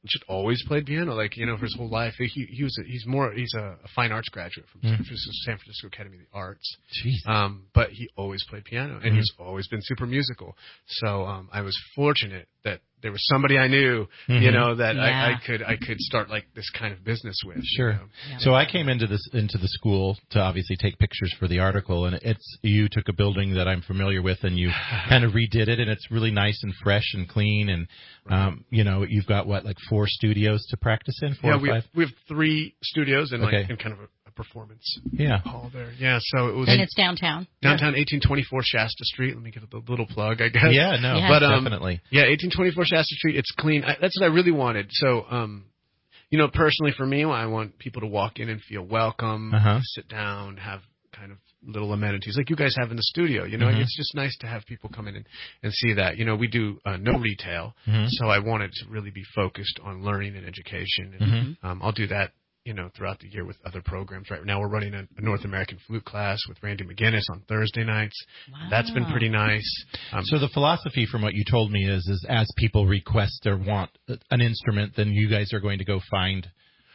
Blanchett always played piano, like, you know, for his whole life. He he was a, he's more he's a, a fine arts graduate from Mm. San Francisco, San Francisco Academy of the Arts. Jeez. Um, but he always played piano, and Mm-hmm. he's always been super musical. So um, I was fortunate that there was somebody I knew, Mm-hmm. you know, that Yeah. I, I could I could start like this kind of business with. Sure. You know? Yeah. So I came into this into the school to obviously take pictures for the article, and it's you took a building that I'm familiar with, and you kind of redid it, and it's really nice and fresh and clean, and um, you know, you've got what, like four studios to practice in, four Yeah, or we five. have, we have three studios and like Okay. in kind of a, a performance Yeah. hall there. Yeah, so it was And it's downtown. downtown eighteen twenty-four Shasta Street. Let me give it a little plug, I guess. Yeah, no, Yeah. but um, definitely. yeah, eighteen twenty-four Shasta Street. It's clean. I, that's what I really wanted. So, um, you know, personally for me, I want people to walk in and feel welcome, Uh-huh. sit down, have kind of little amenities like you guys have in the studio. You know, Mhm. it's just nice to have people come in and, and see that. You know, we do uh, no retail, Mhm. so I wanted to really be focused on learning and education. And Mhm. um, I'll do that, you know, throughout the year with other programs. Right now we're running a, a North American flute class with Randy McGinnis on Thursday nights. Wow. That's been pretty nice. Um, So the philosophy from what you told me is, is as people request or want an instrument, then you guys are going to go find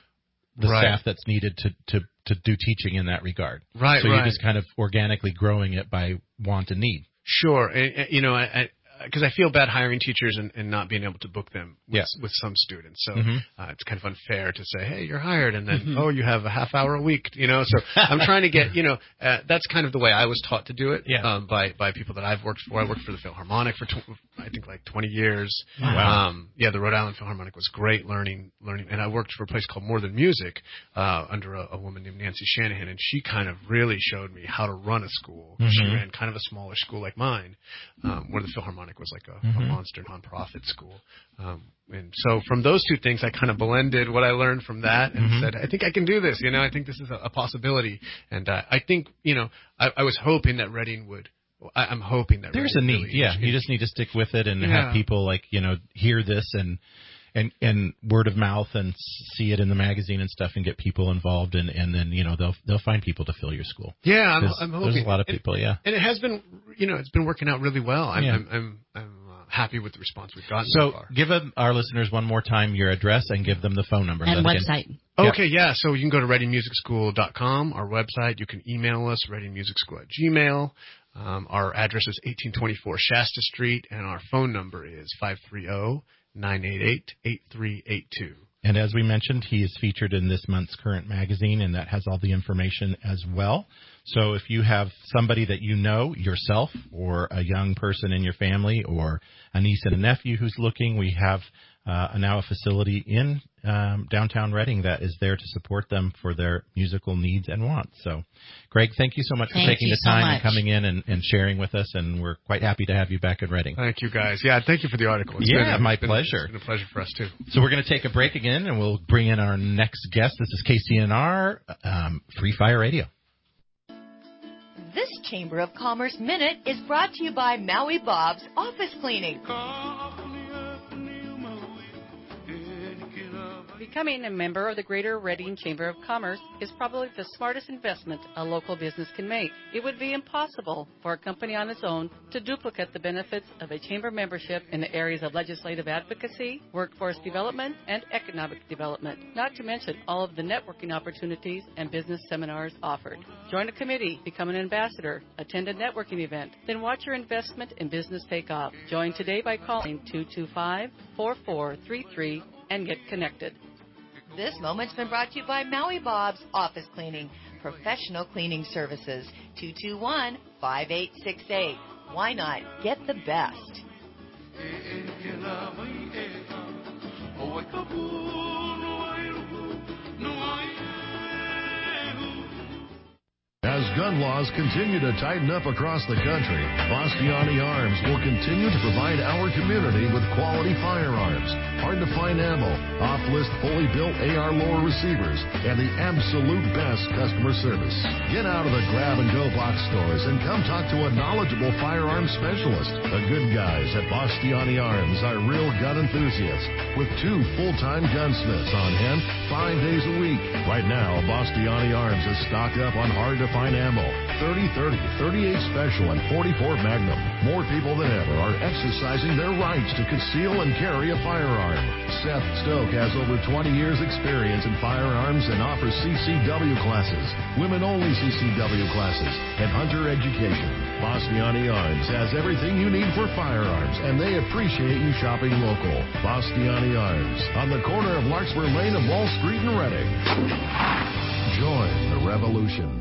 the Right. staff that's needed to, to, to do teaching in that regard. Right, So right. you're just kind of organically growing it by want and need. Sure, and, and, you know, I, because I, I feel bad hiring teachers and, and not being able to book them with, Yeah. with some students. So Mhm. uh, it's kind of unfair to say, hey, you're hired, and then Mhm. oh, you have a half hour a week. You know, so I'm trying to get, you know, uh, that's kind of the way I was taught to do it. Yeah. Um, by by people that I've worked for. I worked for the Philharmonic for tw- I think like twenty years. Wow. Um, yeah, the Rhode Island Philharmonic was great learning learning, and I worked for a place called More Than Music uh, under a, a woman named Nancy Shanahan, and she kind of really showed me how to run a school. She Mhm. ran kind of a smaller school like mine, um, where the Philharmonic was like a, a Mhm. monster nonprofit school. Um, and so from those two things, I kind of blended what I learned from that and Mhm. said, I think I can do this. You know, I think this is a, a possibility. And uh, I think, you know, I, I was hoping that Reading would. I, I'm hoping that There's a Reading need. really Yeah. is- You just need to stick with it and Yeah. have people like, you know, hear this and, and, and word of mouth and see it in the magazine and stuff and get people involved and, and then, you know, they'll, they'll find people to fill your school. Yeah, I'm, There's- I'm hoping. There's a lot of And- people. Yeah. And it has been, you know, it's been working out really well. I'm, Yeah. I'm, I'm, I'm uh, happy with the response we've gotten So so far. give them, our listeners one more time your address and give them the phone number. And Let again- website. Yeah. Okay, yeah. So you can go to reading music school dot com, our website. You can email us, readingmusicschool at gmail. Um, our address is eighteen twenty-four Shasta Street, and our phone number is five three zero, nine eight eight, eight three eight two. And as we mentioned, he is featured in this month's Current magazine, and that has all the information as well. So if you have somebody that you know, yourself, or a young person in your family, or a niece and a nephew who's looking, we have uh, now a facility in um, downtown Reading that is there to support them for their musical needs and wants. So, Greg, thank you so much Thank for taking you the so time much. and coming in and, and sharing with us, and we're quite happy to have you back in Reading. Thank you, guys. Yeah, thank you for the article. It's Yeah, been, my it's been, pleasure. It's been a pleasure for us, too. So we're going to take a break again, and we'll bring in our next guest. This is K C N R, um, Free Fire Radio. This Chamber of Commerce Minute is brought to you by Maui Bob's Office Cleaning. Becoming a member of the Greater Reading Chamber of Commerce is probably the smartest investment a local business can make. It would be impossible for a company on its own to duplicate the benefits of a chamber membership in the areas of legislative advocacy, workforce development, and economic development, not to mention all of the networking opportunities and business seminars offered. Join a committee, become an ambassador, attend a networking event, then watch your investment in business take off. Join today by calling two two five, four four three three and get connected. This moment's been brought to you by Maui Bob's Office Cleaning, professional cleaning services. two two one, five eight six eight. Why not get the best? As gun laws continue to tighten up across the country, Bastiani Arms will continue to provide our community with quality firearms, hard-to-find ammo, off-list fully built A R lower receivers, and the absolute best customer service. Get out of the grab-and-go box stores and come talk to a knowledgeable firearms specialist. The good guys at Bastiani Arms are real gun enthusiasts with two full-time gunsmiths on hand five days a week. Right now, Bastiani Arms is stocked up on hard-to-find ammo, thirty thirty, thirty-eight Special, and forty-four Magnum. More people than ever are exercising their rights to conceal and carry a firearm. Seth Stoke has over twenty years experience in firearms and offers C C W classes, women-only C C W classes, and hunter education. Bastiani Arms has everything you need for firearms, and they appreciate you shopping local. Bastiani Arms, on the corner of Larkspur Lane and Wall Street in Reading. Join the revolution.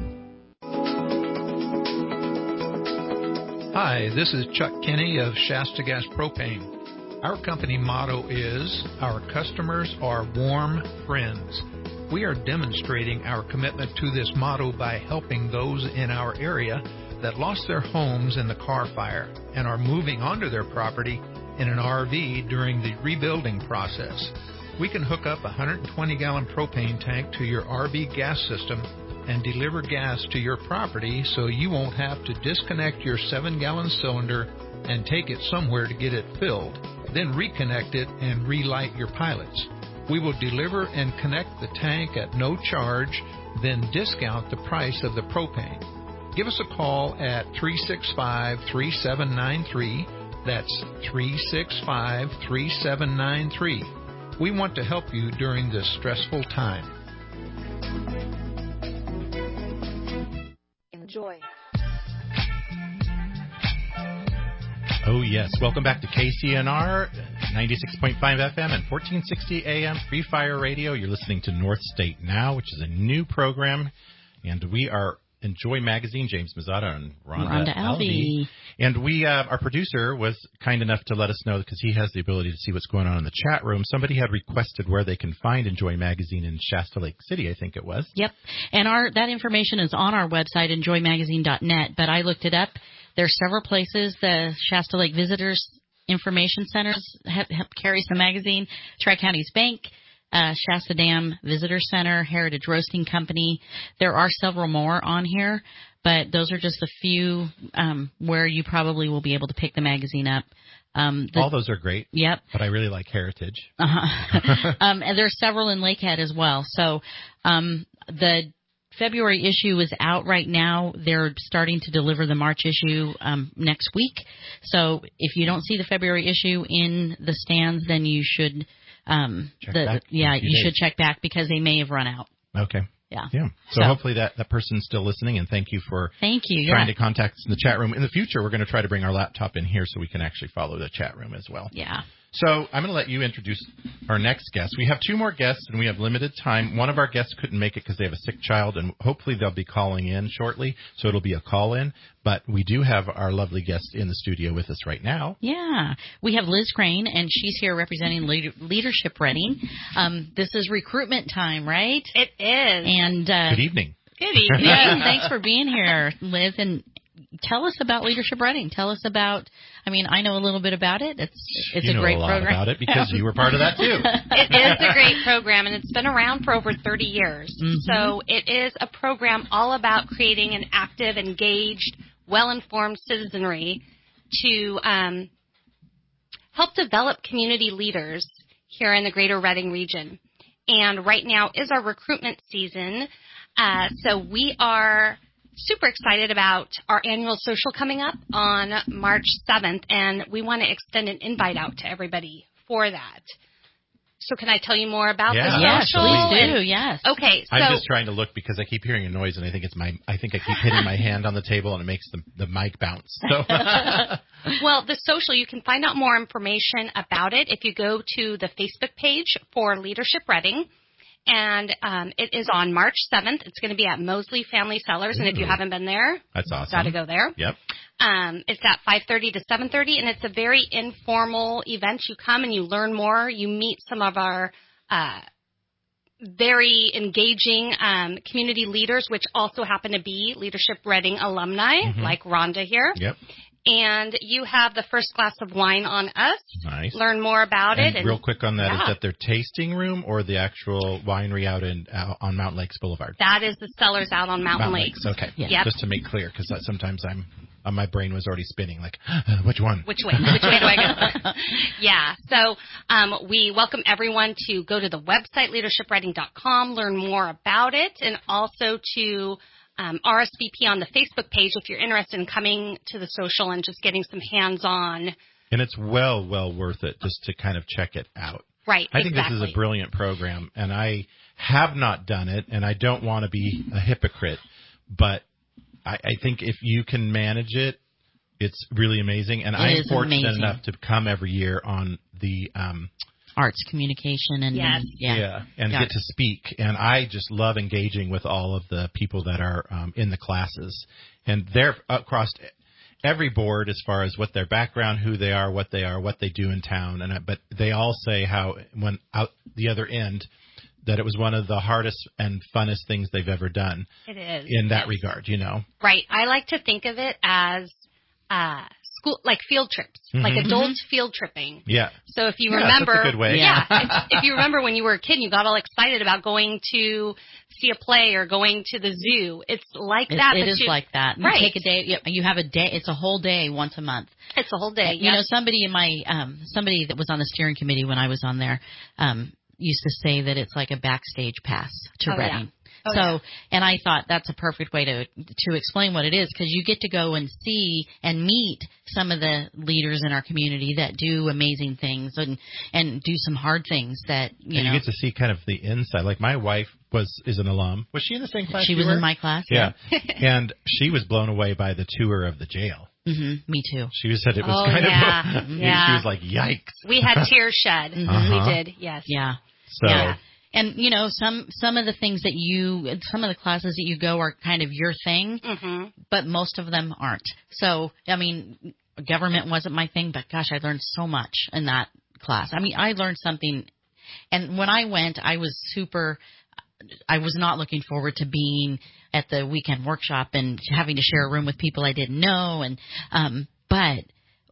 Hi, this is Chuck Kinney of Shasta Gas Propane. Our company motto is, our customers are warm friends. We are demonstrating our commitment to this motto by helping those in our area that lost their homes in the Carr fire and are moving onto their property in an R V during the rebuilding process. We can hook up a one hundred twenty gallon propane tank to your R V gas system and deliver gas to your property so you won't have to disconnect your seven gallon cylinder and take it somewhere to get it filled, then reconnect it and relight your pilots. We will deliver and connect the tank at no charge, then discount the price of the propane. Give us a call at three six five, three seven nine three. That's three six five, three seven nine three. We want to help you during this stressful time. Enjoy. Oh, yes. Welcome back to K C N R, ninety-six point five F M and fourteen sixty A M Free Fire Radio. You're listening to North State Now, which is a new program, and we are Enjoy Magazine, James Mazzata and Rhonda, Rhonda Albee. And we, uh, our producer was kind enough to let us know, because he has the ability to see what's going on in the chat room. Somebody had requested where they can find Enjoy Magazine in Shasta Lake City, I think it was. Yep. And our that information is on our website, enjoy magazine dot net, but I looked it up. There's several places. The Shasta Lake Visitors Information Centers have, have carries the magazine. Tri-Counties Bank, uh, Shasta Dam Visitor Center, Heritage Roasting Company. There are several more on here, but those are just a few um, where you probably will be able to pick the magazine up. Um, the, All those are great. Yep. But I really like Heritage. Uh-huh. um, and there's several in Lakehead as well. So um, the February issue is out right now. They're starting to deliver the March issue um, next week. So if you don't see the February issue in the stands, then you should, um, check the, back yeah, you days. should check back, because they may have run out. Okay. Yeah. Yeah. So, so hopefully that, that person's still listening, and thank you for thank you. trying yeah. to contact us in the chat room. In the future, we're going to try to bring our laptop in here so we can actually follow the chat room as well. Yeah. So I'm going to let you introduce our next guest. We have two more guests, and we have limited time. One of our guests couldn't make it because they have a sick child, and hopefully they'll be calling in shortly, so it'll be a call-in. But we do have our lovely guest in the studio with us right now. Yeah. We have Liz Crane, and she's here representing Leadership Reading. Um, this is recruitment time, right? It is. And uh, Good evening. Good evening. Thanks for being here, Liz. And tell us about Leadership Reading. Tell us about, I mean, I know a little bit about it. It's it's you a know great a lot program. about it because you were part of that too. It is a great program, and it's been around for over thirty years. Mm-hmm. So it is a program all about creating an active, engaged, well-informed citizenry to um, help develop community leaders here in the greater Reading region. And right now is our recruitment season. Uh, so we are super excited about our annual social coming up on March seventh, and we want to extend an invite out to everybody for that. So can I tell you more about yeah. the yes, social? Yes, please do, And, yes. Okay, so... I'm just trying to look because I keep hearing a noise, and I think it's my, I think I keep hitting my hand on the table, and it makes the, the mic bounce. So. Well, the social, you can find out more information about it if you go to the Facebook page for Leadership Reading. And um, it is on March seventh. It's going to be at Mosley Family Cellars. And if you haven't been there, that's awesome. Got to go there. Yep. Um, it's at five thirty to seven thirty, and it's a very informal event. You come and you learn more. You meet some of our uh, very engaging um, community leaders, which also happen to be Leadership Reading alumni, mm-hmm. like Rhonda here. Yep. And you have the first glass of wine on us. Nice. Learn more about and it. And real quick on that, yeah. is that their tasting room or the actual winery out in uh, on Mountain Lakes Boulevard? That is the cellars out on Mountain, Mountain Lakes. Lakes. Okay. Yeah. Yep. Just to make clear, because sometimes I'm uh, my brain was already spinning, like, uh, which one? Which way? Which way do I go? Yeah. So um, we welcome everyone to go to the website, leadership reading dot com, learn more about it, and also to Um, R S V P on the Facebook page if you're interested in coming to the social and just getting some hands-on. And it's well, well worth it just to kind of check it out. Right, I think exactly. this is a brilliant program, and I have not done it, and I don't want to be a hypocrite, but I, I think if you can manage it, it's really amazing. And It I'm is fortunate amazing. enough to come every year on the um, arts communication and Yes. yeah, yeah and Yeah. get to speak. And I just love engaging with all of the people that are um, in the classes, and they're across every board as far as what their background, who they are, what they are, what they do in town. And but they all say how when out the other end that it was one of the hardest and funnest things they've ever done. It is. In that Yes. regard, you know. Right. I like to think of it as uh, school, like field trips, Mhm. like adult field tripping. Yeah. So if you Yeah, remember, that's a good way. yeah, if, if you remember when you were a kid, and you got all excited about going to see a play or going to the zoo. It's like It, that. it but is you, like that. You right. take a day. You you have a day. It's a whole day once a month. It's a whole day. You yeah. know, somebody in my um, somebody that was on the steering committee when I was on there um, used to say that it's like a backstage pass to Oh, yeah. Reading. Oh, so, yeah. and I thought that's a perfect way to to explain what it is, because you get to go and see and meet some of the leaders in our community that do amazing things and and do some hard things that you and know. you get to see kind of the inside. Like my wife was is an alum. Was she in the same class? She you was were? in my class. Yeah, and she was blown away by the tour of the jail. hmm Me too. She said it was Oh, kind yeah. of. Yeah. She was like, "Yikes!" We had tears shed. Uh-huh. We did. Yes. Yeah. So. Yeah. And, you know, some, some of the things that you, some of the classes that you go are kind of your thing, Mm-hmm. but most of them aren't. So, I mean, government wasn't my thing, but gosh, I learned so much in that class. I mean, I learned something, and when I went, I was super, I was not looking forward to being at the weekend workshop and having to share a room with people I didn't know. And, um, but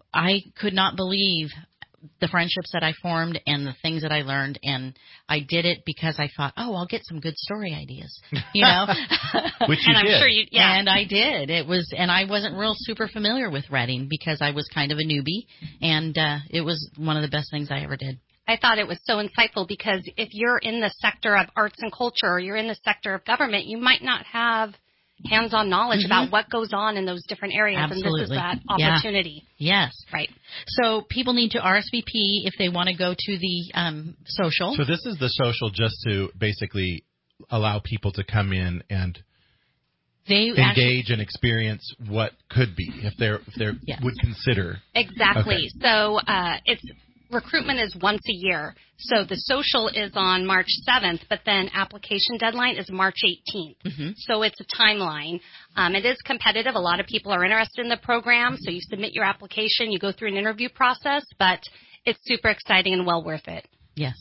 I could not believe the friendships that I formed and the things that I learned, and I did it because I thought, oh, I'll get some good story ideas, you know. Which you and I'm did. sure you. Yeah. And I did. It was, and I wasn't real super familiar with Reading because I was kind of a newbie, and uh, it was one of the best things I ever did. I thought it was so insightful because if you're in the sector of arts and culture or you're in the sector of government, you might not have hands-on knowledge Mhm. about what goes on in those different areas. Absolutely. And this is that Yeah. opportunity. Yes. Right. So people need to R S V P if they want to go to the um, social. So this is the social just to basically allow people to come in and they actually- engage and experience what could be if they're if they Yes. would consider. Exactly. Okay. So uh, it's recruitment is once a year. So the social is on March seventh, but then application deadline is March eighteenth. Mm-hmm. So it's a timeline. Um, it is competitive. A lot of people are interested in the program. So you submit your application, you go through an interview process, but it's super exciting and well worth it. Yes.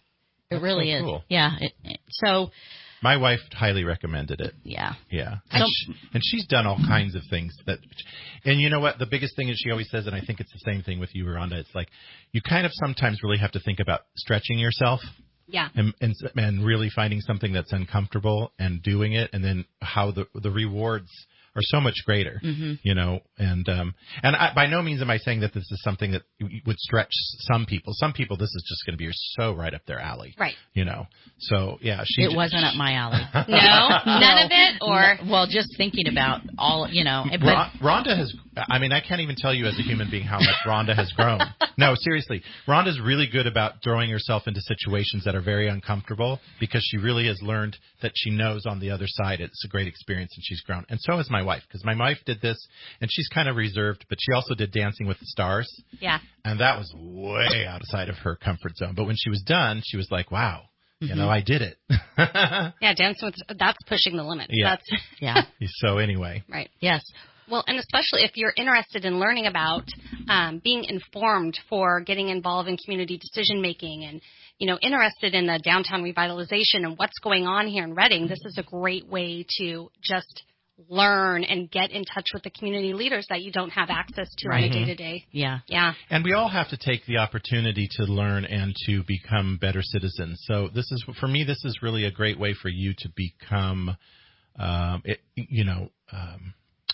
It That's really so is. cool. Yeah. It, it, so My wife highly recommended it. yeah. Yeah. And, So- she, and she's done all kinds of things that, and you know what? The biggest thing is she always says, and I think it's the same thing with you, Rhonda. It's like you kind of sometimes really have to think about stretching yourself Yeah. and, and, and really finding something that's uncomfortable and doing it, and then how the, the rewards are so much greater, Mhm. you know, and, um, and I, by no means am I saying that this is something that would stretch some people. Some people, this is just going to be so right up their alley. Right. You know, so yeah, she it ju- wasn't up my alley. No? None of it? Or No, well, just thinking about all, you know. But, Ron- Rhonda has, I mean, I can't even tell you as a human being how much Rhonda has grown. No, seriously. Rhonda's really good about throwing herself into situations that are very uncomfortable because she really has learned that she knows on the other side it's a great experience, and she's grown. And so has my wife, because my wife did this, and she's kind of reserved, but she also did Dancing with the Stars, yeah. and that was way outside of her comfort zone. But when she was done, she was like, wow, you Mhm. know, I did it. Yeah, dancing with that's pushing the limits. Yeah. That's yeah. So anyway. right. Yes. Well, and especially if you're interested in learning about um, being informed for getting involved in community decision making and, you know, interested in the downtown revitalization and what's going on here in Reading, this is a great way to just learn and get in touch with the community leaders that you don't have access to on a Right. day to day. Yeah. Yeah. And we all have to take the opportunity to learn and to become better citizens. So this is, for me, this is really a great way for you to become, um, it, you know, um,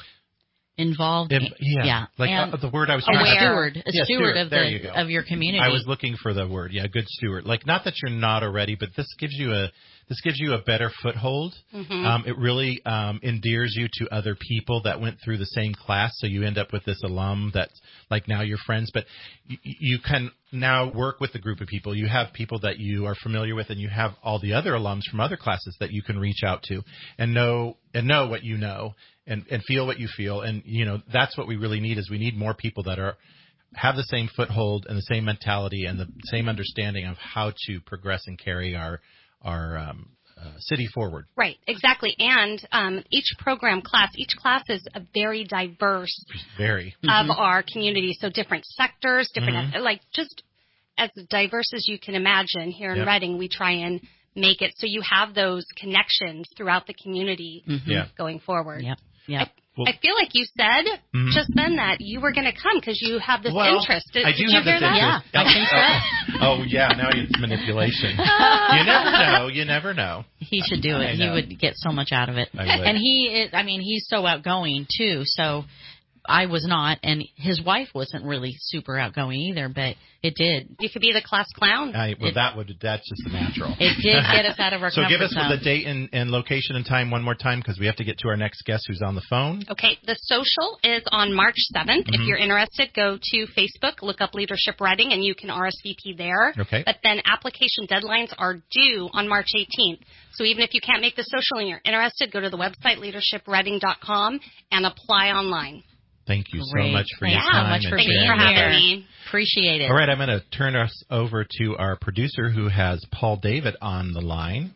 Involved. Im- yeah, yeah. like And uh, the word I was a trying to- steward, a Yeah, steward of There the you go. of your community. I was looking for the word. Yeah, good steward. Like, not that you're not already, but this gives you a this gives you a better foothold. Mhm. Um, it really um, endears you to other people that went through the same class, so you end up with this alum that's like now you're friends. But you, you can now work with a group of people. You have people that you are familiar with, and you have all the other alums from other classes that you can reach out to and know and know what you know and, and feel what you feel. And, you know, that's what we really need is we need more people that are have the same foothold and the same mentality and the same understanding of how to progress and carry our our um, uh, city forward. Right, exactly. And um, each program class, each class is a very diverse very of mm-hmm. our community. So different sectors, different, mm-hmm. like just as diverse as you can imagine here in yep. Reading, we try and make it so you have those connections throughout the community mm-hmm. yeah. going forward. Yep. Yep. I, Well, I feel like you said mm-hmm. just then that you were going to come because you have this well, interest. Did, I do did have you hear this that? interest. Yeah, I think so. Oh, yeah, now it's manipulation. You never know. You never know. He should do it. He would get so much out of it. I would. And he is, I mean, he's so outgoing, too, so I was not, and his wife wasn't really super outgoing either, but it did. You could be the class clown. I, well, it, that would that's just the natural. It did get us out of our so comfort give us zone. the date and, and location and time one more time because we have to get to our next guest who's on the phone. Okay, the social is on March seventh. Mm-hmm. If you're interested, go to Facebook, look up Leadership Reading, and you can R S V P there. Okay. But then application deadlines are due on March eighteenth. So even if you can't make the social and you're interested, go to the website leadership reading dot com and apply online. Thank you Great. so much for Thanks your time. so much for Thank being you for having here. me. Appreciate it. All right, I'm going to turn us over to our producer who has Paul David on the line.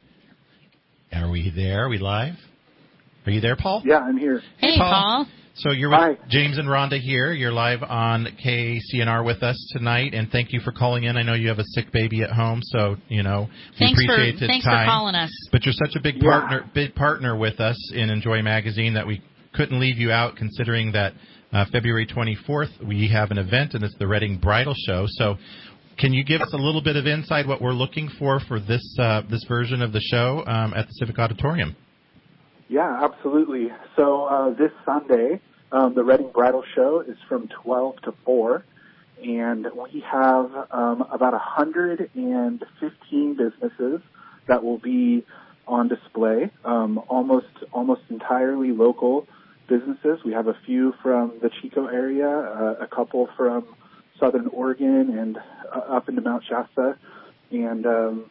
Are we there? Are we live? Are you there, Paul? Yeah, I'm here. Hey, hey Paul. Paul. So you're with Hi. James and Rhonda here. You're live on K C N R with us tonight, and thank you for calling in. I know you have a sick baby at home, so, you know, we thanks appreciate for, the thanks time. for calling us. But you're such a big yeah. partner, big partner with us in Enjoy Magazine that we couldn't leave you out, considering that uh, February twenty-fourth we have an event, and it's the Reading Bridal Show. So can you give us a little bit of insight what we're looking for for this uh, this version of the show um, at the Civic Auditorium? Yeah, absolutely. So uh, this Sunday, um, the Reading Bridal Show is from twelve to four, and we have um, about one hundred fifteen businesses that will be on display, um, almost almost entirely local businesses. We have a few from the Chico area, uh, a couple from Southern Oregon and uh, up into Mount Shasta, and um,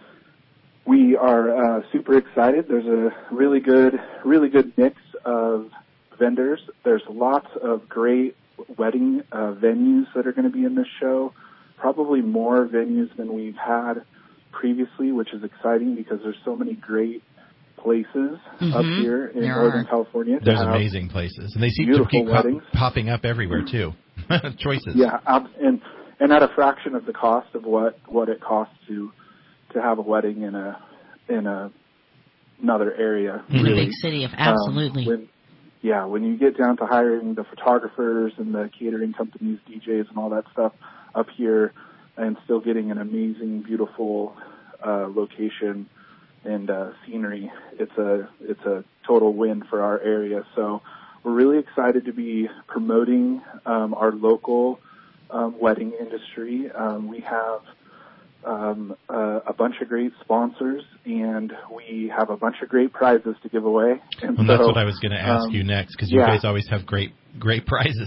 we are uh, super excited. There's a really good, really good mix of vendors. There's lots of great wedding uh, venues that are going to be in this show, probably more venues than we've had previously, which is exciting because there's so many great places mm-hmm. up here in there Northern are. California. There's amazing places, and they seem to keep pop, popping up everywhere too. Choices. Yeah, and and at a fraction of the cost of what, what it costs to to have a wedding in a in a another area. In really. a big city, absolutely. Um, when, yeah, when you get down to hiring the photographers and the catering companies, D Js, and all that stuff up here, and still getting an amazing, beautiful uh, location and uh, scenery, it's a it's a total win for our area. So we're really excited to be promoting um, our local um, wedding industry. Um, we have um, uh, a bunch of great sponsors, and we have a bunch of great prizes to give away. And well, so, that's what I was going to ask um, you next, because you yeah. guys always have great great prizes.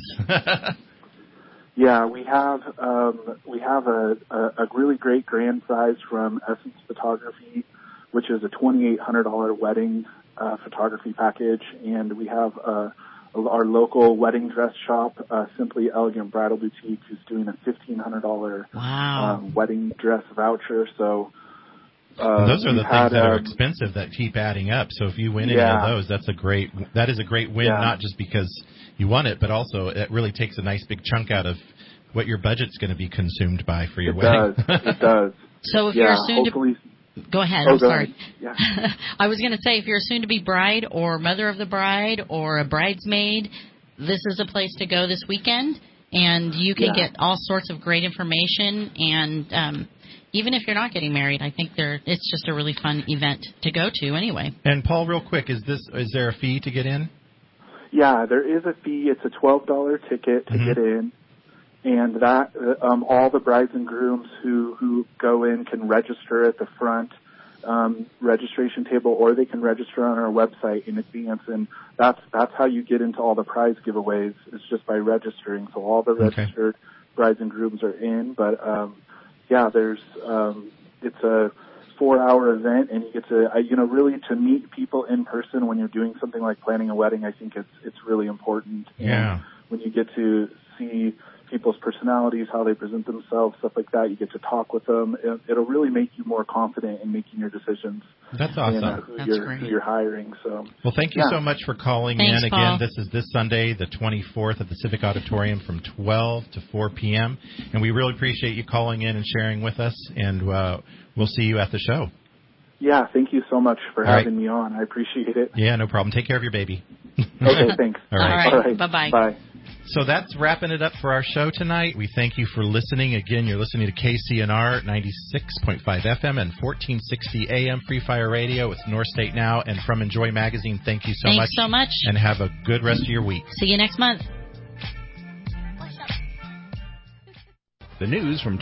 Yeah, we have um, we have a, a, a really great grand prize from Essence Photography, which is a twenty-eight hundred dollars wedding uh, photography package, and we have uh, our local wedding dress shop, uh, Simply Elegant Bridal Boutique, who's doing a fifteen hundred dollars wow. um, wedding dress voucher. So uh, those are the had, things that are um, expensive that keep adding up. So if you win yeah. any of those, that's a great that is a great win, yeah. not just because you won it, but also it really takes a nice big chunk out of what your budget's going to be consumed by for your it wedding. Does. It does. So if yeah, you're soon hopefully. to go ahead, oh, I'm go sorry. Yeah. I was going to say if you're a soon-to-be bride or mother of the bride or a bridesmaid, this is a place to go this weekend, and you can yeah. get all sorts of great information. And um, even if you're not getting married, I think there it's just a really fun event to go to anyway. And Paul, real quick, is this is there a fee to get in? Yeah, there is a fee. It's a twelve dollars ticket to mm-hmm. get in, and that um, all the brides and grooms who, who go in can register at the front um, registration table, or they can register on our website in advance, and that's that's how you get into all the prize giveaways. Is just by registering. So all the okay. registered brides and grooms are in. But um, yeah, there's um, it's a four-hour event, and you get to uh, you know really to meet people in person when you're doing something like planning a wedding. I think it's it's really important. Yeah. And when you get to see people's personalities, how they present themselves, stuff like that, you get to talk with them. It, it'll really make you more confident in making your decisions. That's awesome. And, uh, who, That's you're, great. who you're hiring. So, well, thank you yeah. so much for calling Thanks, in. Paul. Again, this is this Sunday, the twenty-fourth, at the Civic Auditorium from twelve to four p.m. And we really appreciate you calling in and sharing with us. And uh, we'll see you at the show. Yeah, thank you so much for All having right. me on. I appreciate it. Yeah, no problem. Take care of your baby. Okay, thanks. All right. All right. Bye-bye. Bye. So that's wrapping it up for our show tonight. We thank you for listening. Again, you're listening to K C N R ninety-six point five F M and fourteen sixty A M Free Fire Radio with North State Now. And from Enjoy Magazine, thank you so Thanks much. so much. And have a good rest of your week. See you next month. The news from